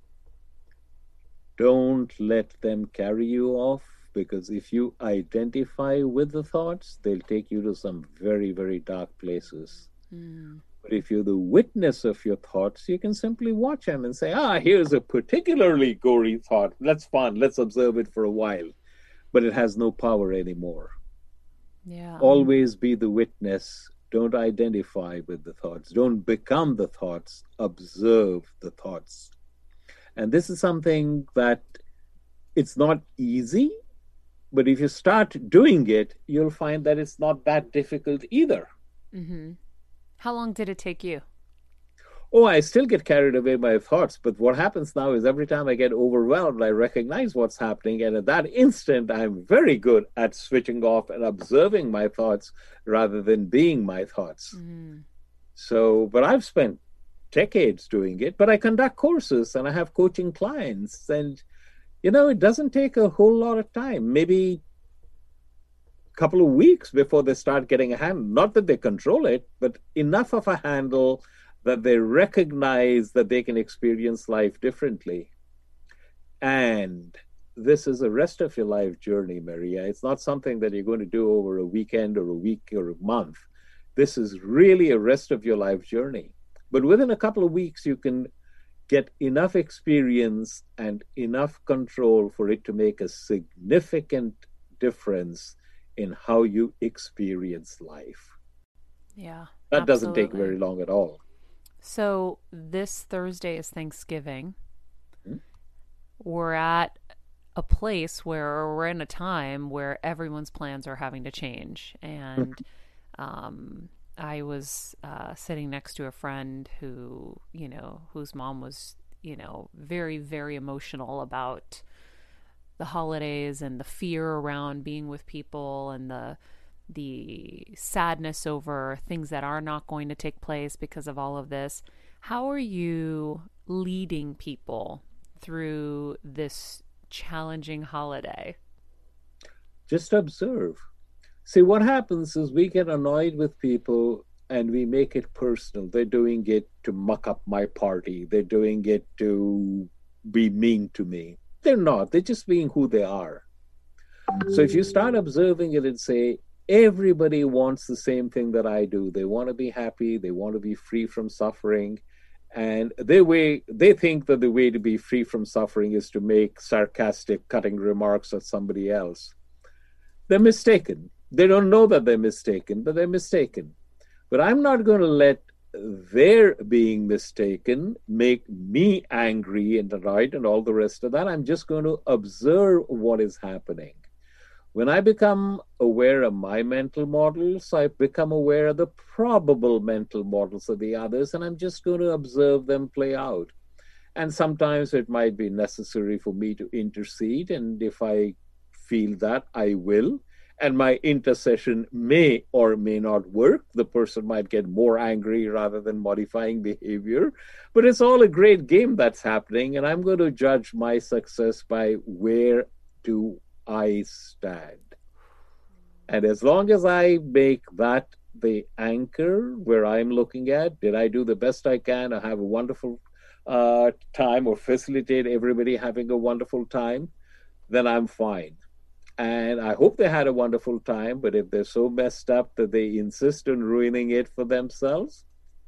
Don't let them carry you off, because if you identify with the thoughts, they'll take you to some very, very dark places. Mm. But if you're the witness of your thoughts, you can simply watch them and say, ah, here's a particularly gory thought. That's fun. Let's observe it for a while. But it has no power anymore. Yeah. Always be the witness. Don't identify with the thoughts. Don't become the thoughts. Observe the thoughts. And this is something that it's not easy, but if you start doing it, you'll find that it's not that difficult either. Mm-hmm. How long did it take you? Oh, I still get carried away by thoughts, but what happens now is every time I get overwhelmed, I recognize what's happening, and at that instant, I'm very good at switching off and observing my thoughts rather than being my thoughts. Mm. So, but I've spent decades doing it, but I conduct courses and I have coaching clients, and you know, it doesn't take a whole lot of time, maybe a couple of weeks before they start getting a handle. Not that they control it, but enough of a handle that they recognize that they can experience life differently. And this is the rest of your life journey, Maria. It's not something that you're going to do over a weekend or a week or a month. This is really a rest of your life journey. But within a couple of weeks, you can get enough experience and enough control for it to make a significant difference in how you experience life. Yeah. That absolutely. Doesn't take very long at all. So this Thursday is Thanksgiving. Hmm? We're at a place where we're in a time where everyone's plans are having to change. And um, I was uh, sitting next to a friend who, you know, whose mom was, you know, very, very emotional about the holidays and the fear around being with people and the the sadness over things that are not going to take place because of all of this. How are you leading people through this challenging holiday? Just observe. See, what happens is we get annoyed with people and we make it personal. They're doing it to muck up my party. They're doing it to be mean to me. They're not. They're just being who they are. So if you start observing it and say, everybody wants the same thing that I do. They want to be happy. They want to be free from suffering. And they way they think that the way to be free from suffering is to make sarcastic, cutting remarks at somebody else. They're mistaken. They don't know that they're mistaken, but they're mistaken. But I'm not going to let their being mistaken make me angry and annoyed and all the rest of that. I'm just going to observe what is happening. When I become aware of my mental models, I become aware of the probable mental models of the others, and I'm just going to observe them play out. And sometimes it might be necessary for me to intercede, and if I feel that, I will. And my intercession may or may not work. The person might get more angry rather than modifying behavior. But it's all a great game that's happening, and I'm going to judge my success by where do I stand. And as long as I make that the anchor where I'm looking at, did I do the best I can or have a wonderful uh, time or facilitate everybody having a wonderful time, then I'm fine. And I hope they had a wonderful time, but if they're so messed up that they insist on ruining it for themselves,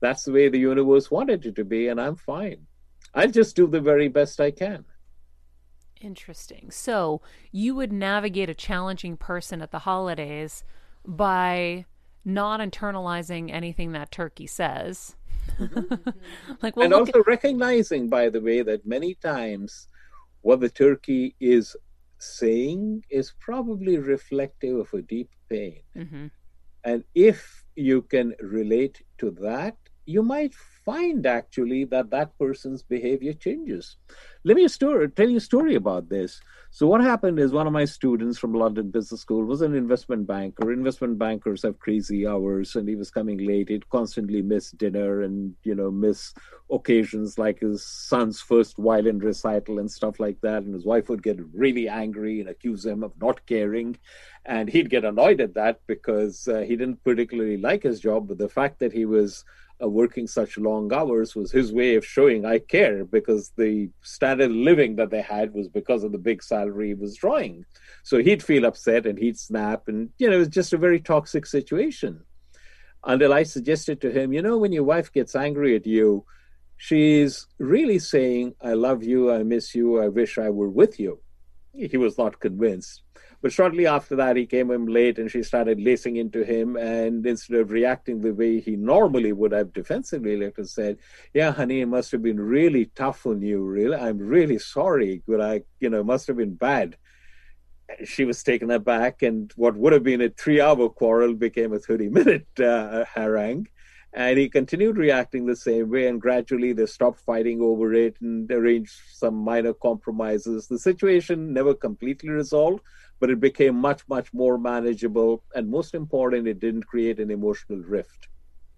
that's the way the universe wanted it to be, and I'm fine. I'll just do the very best I can. Interesting. So you would navigate a challenging person at the holidays by not internalizing anything that turkey says. Mm-hmm. like, well, and look also at- recognizing, by the way, that many times what the turkey is saying is probably reflective of a deep pain. Mhm. And if you can relate to that, you might find actually that that person's behavior changes. Let me story, tell you a story about this. So what happened is one of my students from London Business School was an investment banker. Investment bankers have crazy hours, and he was coming late. He'd constantly miss dinner and, you know, miss occasions like his son's first violin recital and stuff like that. And his wife would get really angry and accuse him of not caring. And he'd get annoyed at that because uh, he didn't particularly like his job. But the fact that he was uh, working such long hours was his way of showing I care, because the standard of living that they had was because of the big salary he was drawing. So he'd feel upset and he'd snap. And, you know, it was just a very toxic situation. Until I suggested to him, you know, when your wife gets angry at you, she's really saying, I love you, I miss you, I wish I were with you. He was not convinced. But shortly after that, he came home late and she started lacing into him. And instead of reacting the way he normally would have defensively, like to said, yeah, honey, it must have been really tough on you. Really, I'm really sorry. But I, you know, it must have been bad. She was taken aback. And what would have been a three hour quarrel became a thirty minute uh, harangue. And he continued reacting the same way, and gradually they stopped fighting over it and arranged some minor compromises. The situation never completely resolved, but it became much, much more manageable. And most important, it didn't create an emotional rift.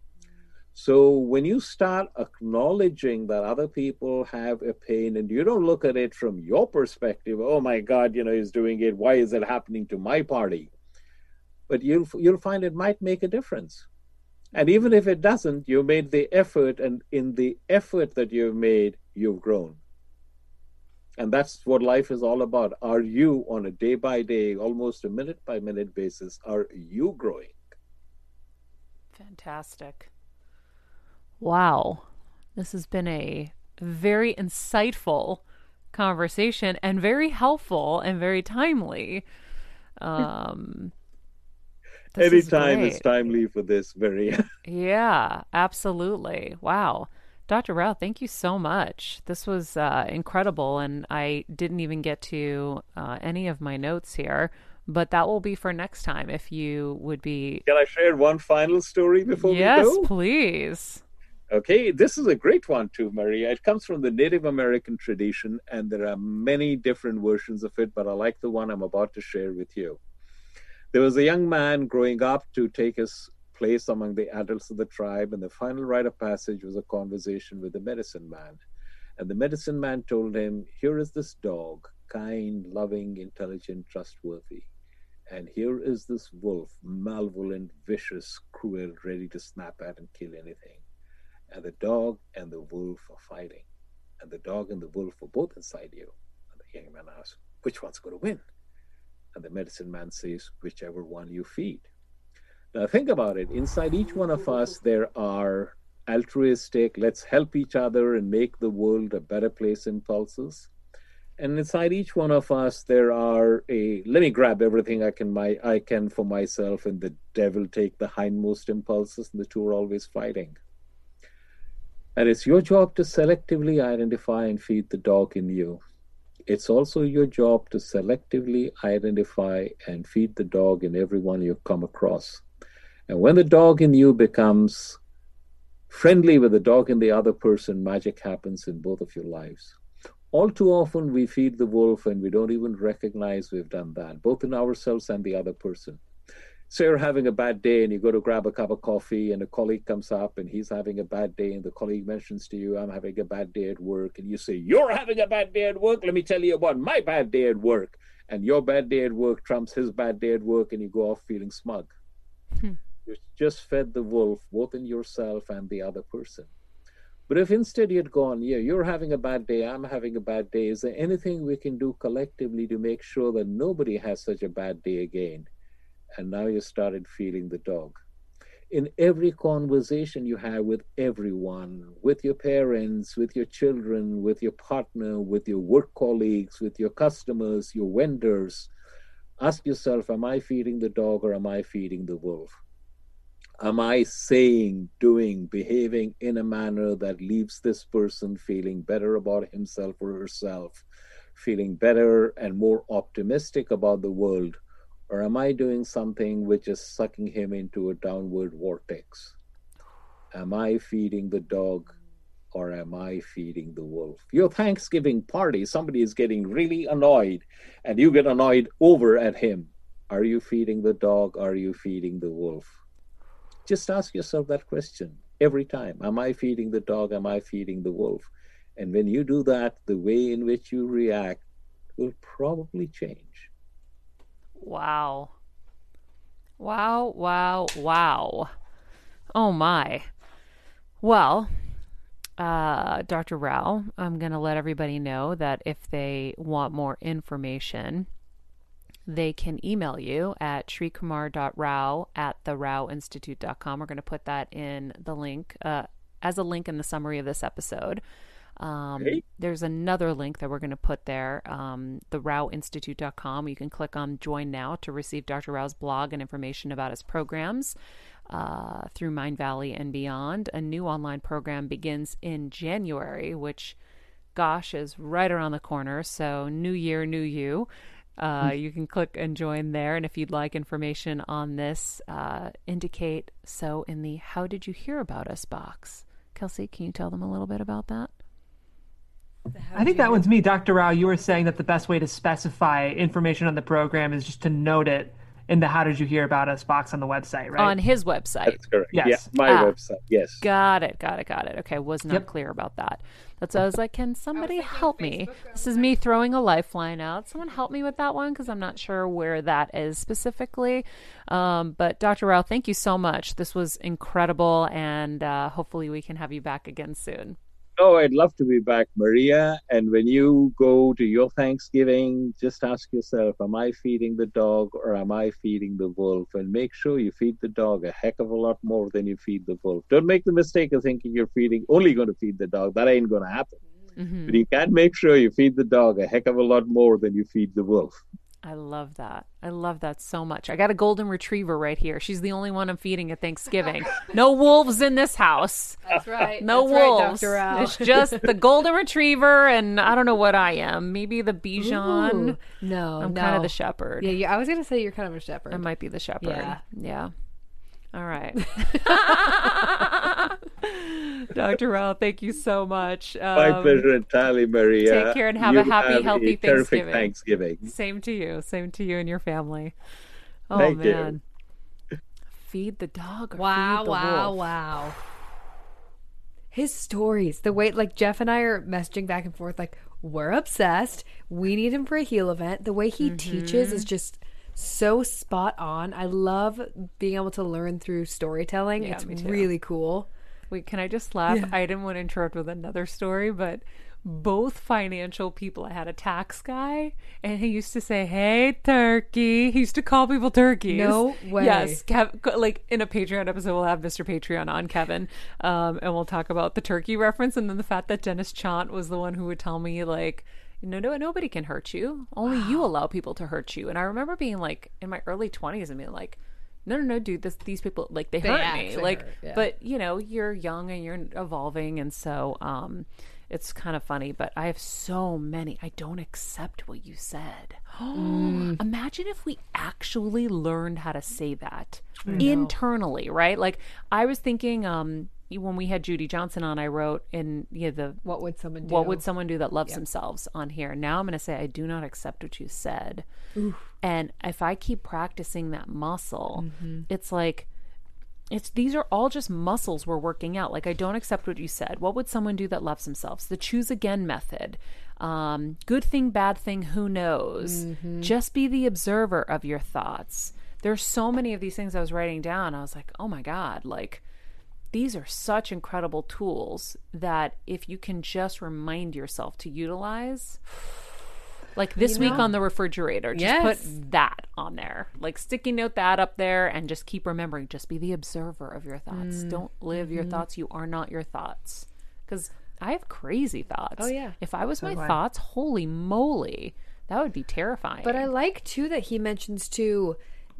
So when you start acknowledging that other people have a pain and you don't look at it from your perspective, oh my God, you know, he's doing it, why is it happening to my party? But you'll, you'll find it might make a difference. And even if it doesn't, you made the effort, and in the effort that you've made, you've grown. And that's what life is all about. Are you, on a day by day, almost a minute by minute basis, are you growing? Fantastic. Wow. This has been a very insightful conversation and very helpful and very timely. Um, this is Anytime is great. timely for this very. Yeah, absolutely. Wow. Doctor Rao, thank you so much. This was uh, incredible, and I didn't even get to uh, any of my notes here, but that will be for next time if you would be. Can I share one final story before Yes, we go? please. Okay, this is a great one too, Maria. It comes from the Native American tradition, and there are many different versions of it, but I like the one I'm about to share with you. There was a young man growing up to take his place among the adults of the tribe, and the final rite of passage was a conversation with the medicine man. And the medicine man told him, here is this dog, kind, loving, intelligent, trustworthy. And here is this wolf, malevolent, vicious, cruel, ready to snap at and kill anything. And the dog and the wolf are fighting. And the dog and the wolf are both inside you. And the young man asks, which one's going to win? And the medicine man says, whichever one you feed. Now think about it. Inside each one of us, there are altruistic, let's help each other and make the world a better place impulses. And inside each one of us, there are a, let me grab everything I can, my, I can for myself, and the devil take the hindmost impulses, and the two are always fighting. And it's your job to selectively identify and feed the dog in you. It's also your job to selectively identify and feed the dog in everyone you come across. And when the dog in you becomes friendly with the dog in the other person, magic happens in both of your lives. All too often, we feed the wolf and we don't even recognize we've done that, both in ourselves and the other person. So you're having a bad day and you go to grab a cup of coffee, and a colleague comes up and he's having a bad day, and the colleague mentions to you, I'm having a bad day at work. And you say, you're having a bad day at work? Let me tell you about my bad day at work. And your bad day at work trumps his bad day at work, and you go off feeling smug. Hmm. You just fed the wolf, both in yourself and the other person. But if instead you'd gone, yeah, you're having a bad day, I'm having a bad day, is there anything we can do collectively to make sure that nobody has such a bad day again? And now you started feeding the dog. in every conversation you have with everyone, with your parents, with your children, with your partner, with your work colleagues, with your customers, your vendors, ask yourself, am I feeding the dog or am I feeding the wolf? Am I saying, doing, behaving in a manner that leaves this person feeling better about himself or herself, feeling better and more optimistic about the world? Or am I doing something which is sucking him into a downward vortex? Am I feeding the dog or am I feeding the wolf? Your Thanksgiving party, somebody is getting really annoyed and you get annoyed over at him. Are you feeding the dog? Are you feeding the wolf? Just ask yourself that question every time. Am I feeding the dog? Am I feeding the wolf? And when you do that, the way in which you react will probably change. Wow. Wow, wow, wow. Oh my. Well, uh, Doctor Rao, I'm going to let everybody know that if they want more information, they can email you at srikumar dot rao at the rao institute dot com. We're going to put that in the link, uh, as a link in the summary of this episode. Um, Great. There's another link that we're going to put there, um, the rao institute dot com. You can click on Join Now to receive Doctor Rao's blog and information about his programs uh, through Mindvalley and beyond. A new online program begins in January, which, gosh, is right around the corner. So new year, new you. Uh, you can click and join there. And if you'd like information on this, uh, indicate so in the How Did You Hear About Us box. Kelsey, can you tell them a little bit about that? I think that one's me. Doctor Rao, you were saying that the best way to specify information on the program is just to note it in the How Did You Hear About Us box on the website, right? On his website. That's correct. Yes. Yeah, my Ah. website. Yes. Got it, got it, got it. Okay, was not Yep. clear about that. That's why I was like, can somebody help me? This is me throwing a lifeline out. Someone help me with that one because I'm not sure where that is specifically. Um, but Doctor Rao, thank you so much. This was incredible, and uh, hopefully we can have you back again soon. Oh, I'd love to be back, Maria. And when you go to your Thanksgiving, just ask yourself, am I feeding the dog or am I feeding the wolf? And make sure you feed the dog a heck of a lot more than you feed the wolf. Don't make the mistake of thinking you're feeding only going to feed the dog. That ain't going to happen. Mm-hmm. But you can make sure you feed the dog a heck of a lot more than you feed the wolf. I love that. I love that so much. I got a golden retriever right here. She's the only one I'm feeding at Thanksgiving. No wolves in this house. That's right. No That's right, wolves. Doctor Rao. It's just the golden retriever, and I don't know what I am. Maybe the Bichon. Ooh, no, I'm no. kind of the shepherd. Yeah, yeah, I was gonna say you're kind of a shepherd. I might be the shepherd. Yeah. Yeah. All right. Doctor Rao, thank you so much. Um, My pleasure entirely, Maria. Take care and have You a happy, have healthy a terrific Thanksgiving. Thanksgiving. Same to you. Same to you and your family. Oh, Thank you. man. Feed the dog or Wow, feed the wow, wolf? wow. His stories, the way, like, Jeff and I are messaging back and forth, like, we're obsessed. We need him for a heel event. The way he teaches is just so spot on. I love being able to learn through storytelling. Yeah, it's me too. really cool. Wait, can I just laugh? I didn't want to interrupt with another story, but both financial people, I had a tax guy, and he used to say, "Hey, turkey." He used to call people turkeys. No way. Yes, Kev, like in a Patreon episode, we'll have Mister Patreon on, Kevin, um, and we'll talk about the turkey reference, and then the fact that Dennis Chant was the one who would tell me, like, no, no, nobody can hurt you. Only you allow people to hurt you. And I remember being like in my early twenties and being like, no, no, no, dude, this, these people, like, they, They hurt me. actually Like, hurt, yeah. but, you know, you're young and you're evolving. And so um, it's kind of funny. But I have so many. I don't accept what you said. Mm. Imagine if we actually learned how to say that internally, right? Like, I was thinking, um, when we had Judy Johnson on, I wrote in yeah, the What would someone do? what would someone do that loves themselves on here. Now I'm going to say, I do not accept what you said. And if I keep practicing that muscle, it's like, it's these are all just muscles we're working out. Like, I don't accept what you said. What would someone do that loves themselves? The choose again method. Um, good thing, bad thing, who knows? Just be the observer of your thoughts. There's so many of these things I was writing down. I was like, oh my God, like, these are such incredible tools that if you can just remind yourself to utilize. Like this You week know? on the refrigerator, just Yes. put that on there. Like sticky note that up there and just keep remembering, just be the observer of your thoughts. Mm. Don't live your thoughts. You are not your thoughts. Because I have crazy thoughts. Oh, yeah. If I was So my do I. thoughts, holy moly, that would be terrifying. But I like too that he mentions to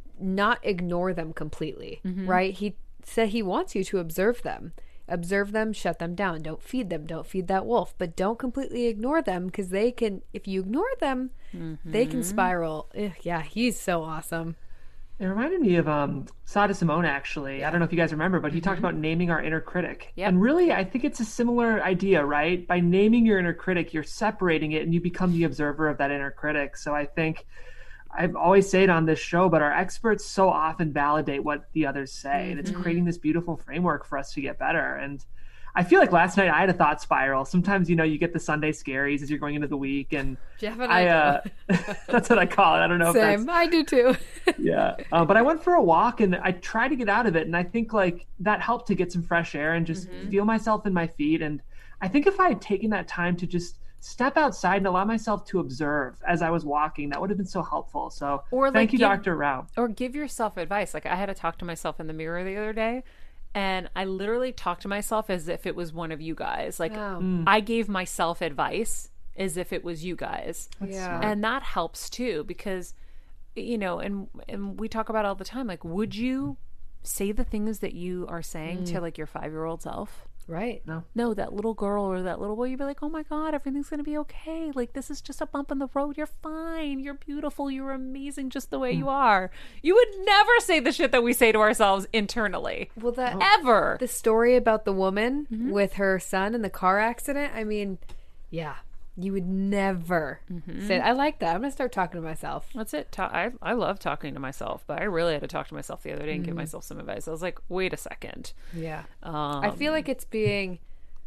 not ignore them completely, right? He said he wants you to observe them. Observe them, shut them down. Don't feed them. Don't feed that wolf. But don't completely ignore them because they can, if you ignore them, they can spiral. Ugh, yeah, he's so awesome. It reminded me of um, Sada Simone, actually. I don't know if you guys remember, but he talked about naming our inner critic. Yep. And really, I think it's a similar idea, right? By naming your inner critic, you're separating it and you become the observer of that inner critic. So I think I've always say it on this show, but our experts so often validate what the others say. And it's creating this beautiful framework for us to get better. And I feel like last night I had a thought spiral. Sometimes, you know, you get the Sunday scaries as you're going into the week. And Jeff and I, I, uh, that's what I call it. I don't know if that's same. I do too. yeah. Uh, but I went for a walk and I tried to get out of it. And I think like that helped to get some fresh air and just feel myself in my feet. And I think if I had taken that time to just step outside and allow myself to observe as I was walking, that would have been so helpful. So Or, like, thank you, give- Doctor Rao. or give yourself advice. Like I had to talk to myself in the mirror the other day, and I literally talked to myself as if it was one of you guys. Like Wow. I gave myself advice as if it was you guys. Yeah. And that helps too, because you know, and and we talk about it all the time, like, would you say the things that you are saying to like your five-year-old self? Right. No, that little girl or that little boy, you'd be like, oh my God, everything's going to be okay. Like, this is just a bump in the road. You're fine. You're beautiful. You're amazing just the way you are. You would never say the shit that we say to ourselves internally. Well, that Ever. the story about the woman with her son in the car accident. I mean, yeah, you would never say. I like that. I'm gonna start talking to myself. That's it. Ta- I, I love talking to myself, but I really had to talk to myself the other day and give myself some advice. I was like, wait a second. Yeah. Um, I feel like it's being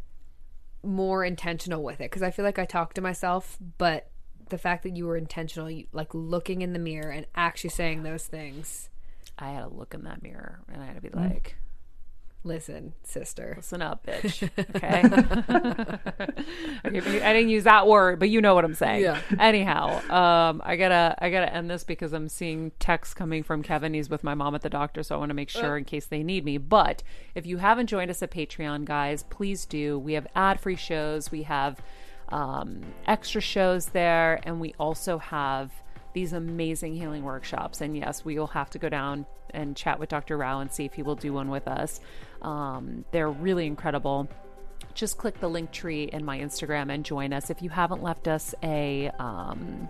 more intentional with it because I feel like I talk to myself, but the fact that you were intentional, you, like looking in the mirror and actually saying those things. I had to look in that mirror and I had to be like, Listen, sister. listen up, bitch. Okay. Okay, I didn't use that word, but you know what I'm saying. Yeah. Anyhow, um, I gotta I gotta end this because I'm seeing texts coming from Kevin. He's with my mom at the doctor, so I want to make sure in case they need me. But if you haven't joined us at Patreon, guys, please do. We have ad-free shows. We have um, extra shows there, and we also have these amazing healing workshops. And yes, we will have to go down and chat with Doctor Rao and see if he will do one with us. Um, they're really incredible. Just click the link tree in my Instagram and join us. If you haven't left us a um,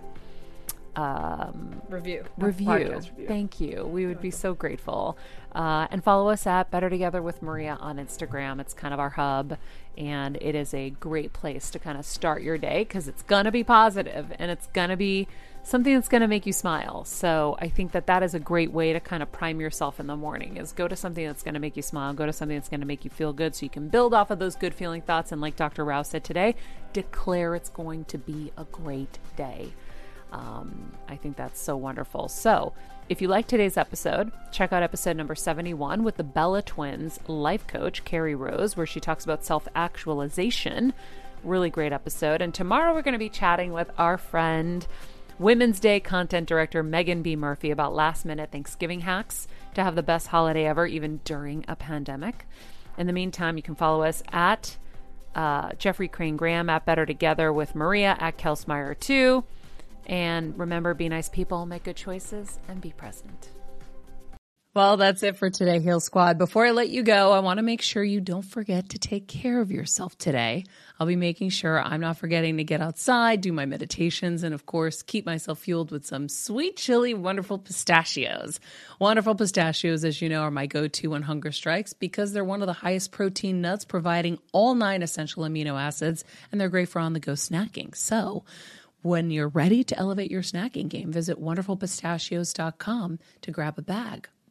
um, Review. review, podcast review. thank you. We would be so grateful. Uh, and follow us at Better Together with Maria on Instagram. It's kind of our hub, and it is a great place to kind of start your day because it's going to be positive and it's going to be something that's going to make you smile. So I think that that is a great way to kind of prime yourself in the morning, is go to something that's going to make you smile, go to something that's going to make you feel good so you can build off of those good feeling thoughts. And like Doctor Rao said today, declare it's going to be a great day. Um, I think that's so wonderful. So if you like today's episode, check out episode number seventy-one with the Bella twins life coach, Carrie Rose, where she talks about self-actualization. Really great episode. And tomorrow we're going to be chatting with our friend, Women's Day content director, Megan B. Murphy, about last minute Thanksgiving hacks to have the best holiday ever, even during a pandemic. In the meantime, you can follow us at uh, Jeffrey Crane Graham, at Better Together with Maria, at Kelsmeyer two. And remember, be nice people, make good choices, and be present. Well, that's it for today, Heal Squad. Before I let you go, I want to make sure you don't forget to take care of yourself today. I'll be making sure I'm not forgetting to get outside, do my meditations, and of course, keep myself fueled with some sweet, chili, wonderful pistachios. Wonderful pistachios, as you know, are my go-to when hunger strikes because they're one of the highest protein nuts, providing all nine essential amino acids, and they're great for on-the-go snacking. So, when you're ready to elevate your snacking game, visit wonderful pistachios dot com to grab a bag.